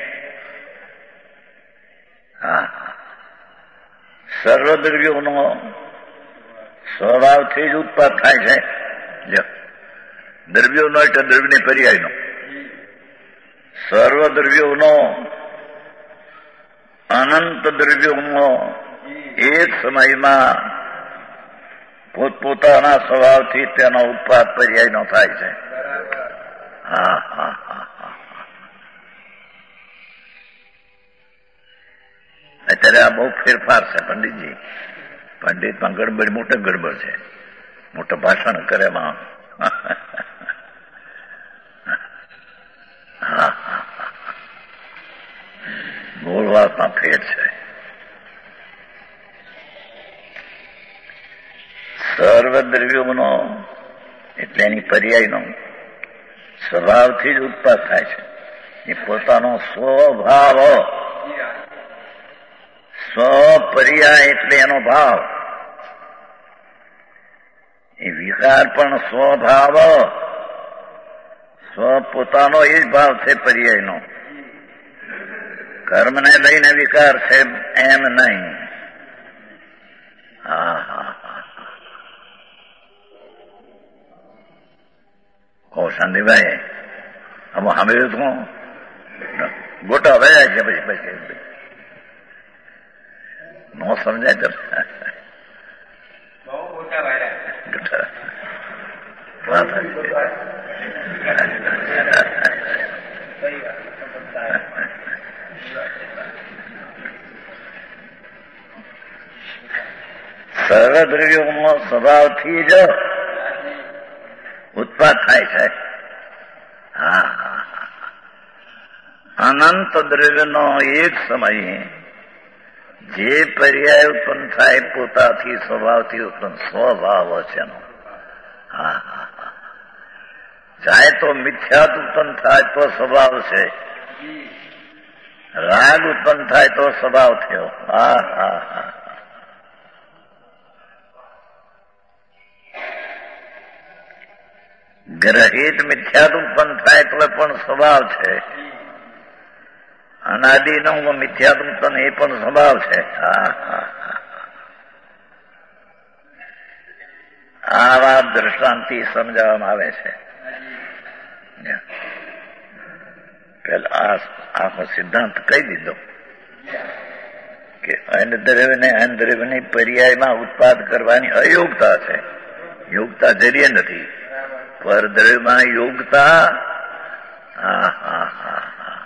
સર્વદ્રવ્યોનો સ્વભાવથી જ ઉત્પાદ થાય છે. દ્રવ્યોનો એટલે દ્રવ્યની પર્યાયનો. સર્વદ્રવ્યોનો અનંત દ્રવ્યોનો એક સમયમાં પોતપોતાના સ્વભાવથી તેનો ઉત્પાદ પર્યાયનો થાય છે. હા હા હા હા. અત્યારે આ બહુ ફેરફાર છે પંડિતજી. પંડિતમાં ગડબડ, મોટો ગડબડ છે. મોટો ભાષણ કરે એમાં. બોલવામાં ફેર છે. સર્વ દ્રવ્યોનો એટલે એની પર્યાયનો સ્વભાવથી જ ઉત્પાદ થાય છે. એ પોતાનો સ્વભાવ, સ્વપર્યાય એટલે એનો ભાવ. એ વિકાર પણ સ્વભાવ, સ્વ પોતાનો એ જ ભાવ છે પર્યાયનો. કર્મને લઈને વિકાર છે એમ નહીં. હા હા હા. કહો શાંતિભાઈ, હવે સાંભળ્યું તું ગોટા વયા છે પછી પછી નો સમજાય તો સર્વદ્રવ્યોનો સ્વભાવથી જ ઉત્પાદ થાય છે. હા હા. અનંત દ્રવ્યનો એક સમયે જે પર્યાય ઉત્પન્ન થાય પોતાથી સ્વભાવથી ઉત્પન્ન સ્વભાવ છે એનો. હા હા હા. ચાહે તો મિથ્યાત ઉત્પન્ન થાય તો સ્વભાવ છે, રાગ ઉત્પન્ન થાય તો સ્વભાવ થયો. હા હા હા. ગ્રહિત મિથ્યાત ઉત્પન્ન થાય તો પણ સ્વભાવ છે. અનાદિનો મિથ્યાત ઉત્પન્ન એ પણ સ્વભાવ છે. હા હા હા. આ વાત દ્રષ્ટાંતિ સમજાવવામાં આવે છે. પેલા આખો સિદ્ધાંત કહી દીધો કે અનદ્રવ્યને અનદ્રવ્યની પર્યાયમાં ઉત્પાદ કરવાની અયોગતા છે. યોગતા જરીએ નથી. પરદ્રવ્યમાં યોગતા. હા હા હા હા.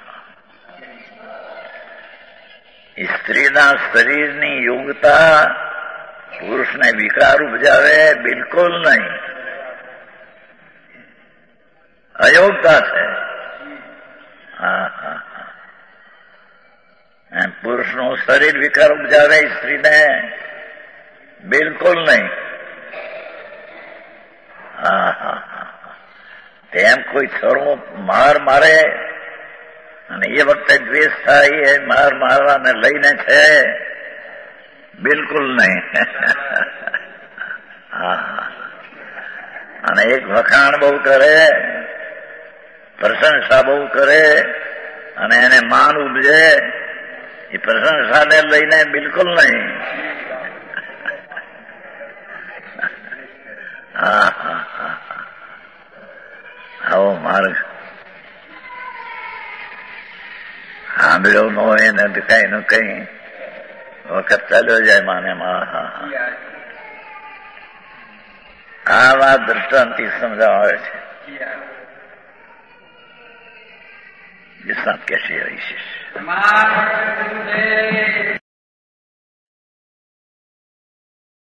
સ્ત્રીના શરીરની યોગતા પુરુષને વિકાર ઉપજાવે બિલકુલ નહીં. અયોગતા છે. હા હા હા. પુરુષનું શરીર વિકાર ઉપજાવે સ્ત્રીને બિલકુલ નહીં. હા હા હા. તેમ કોઈ છોરો માર મારે અને એ વખતે દ્વેષ થાય એ માર મારવાને લઈને છે બિલકુલ નહીં. હા. અને એક વખાણ બહુ કરે, પ્રશંસા બહુ કરે અને એને માન ઉપજે, એ પ્રશંસાને લઈને બિલકુલ નહીં. હા હા હા. આવો માર્ગ સાંભળ્યો ન હોય ને કઈ નું કઈ વખત ચાલ્યો જાય માને. હા હા. આ વાત દ્રષ્ટાંતિ સમજાવે છે. જે સાત કે છે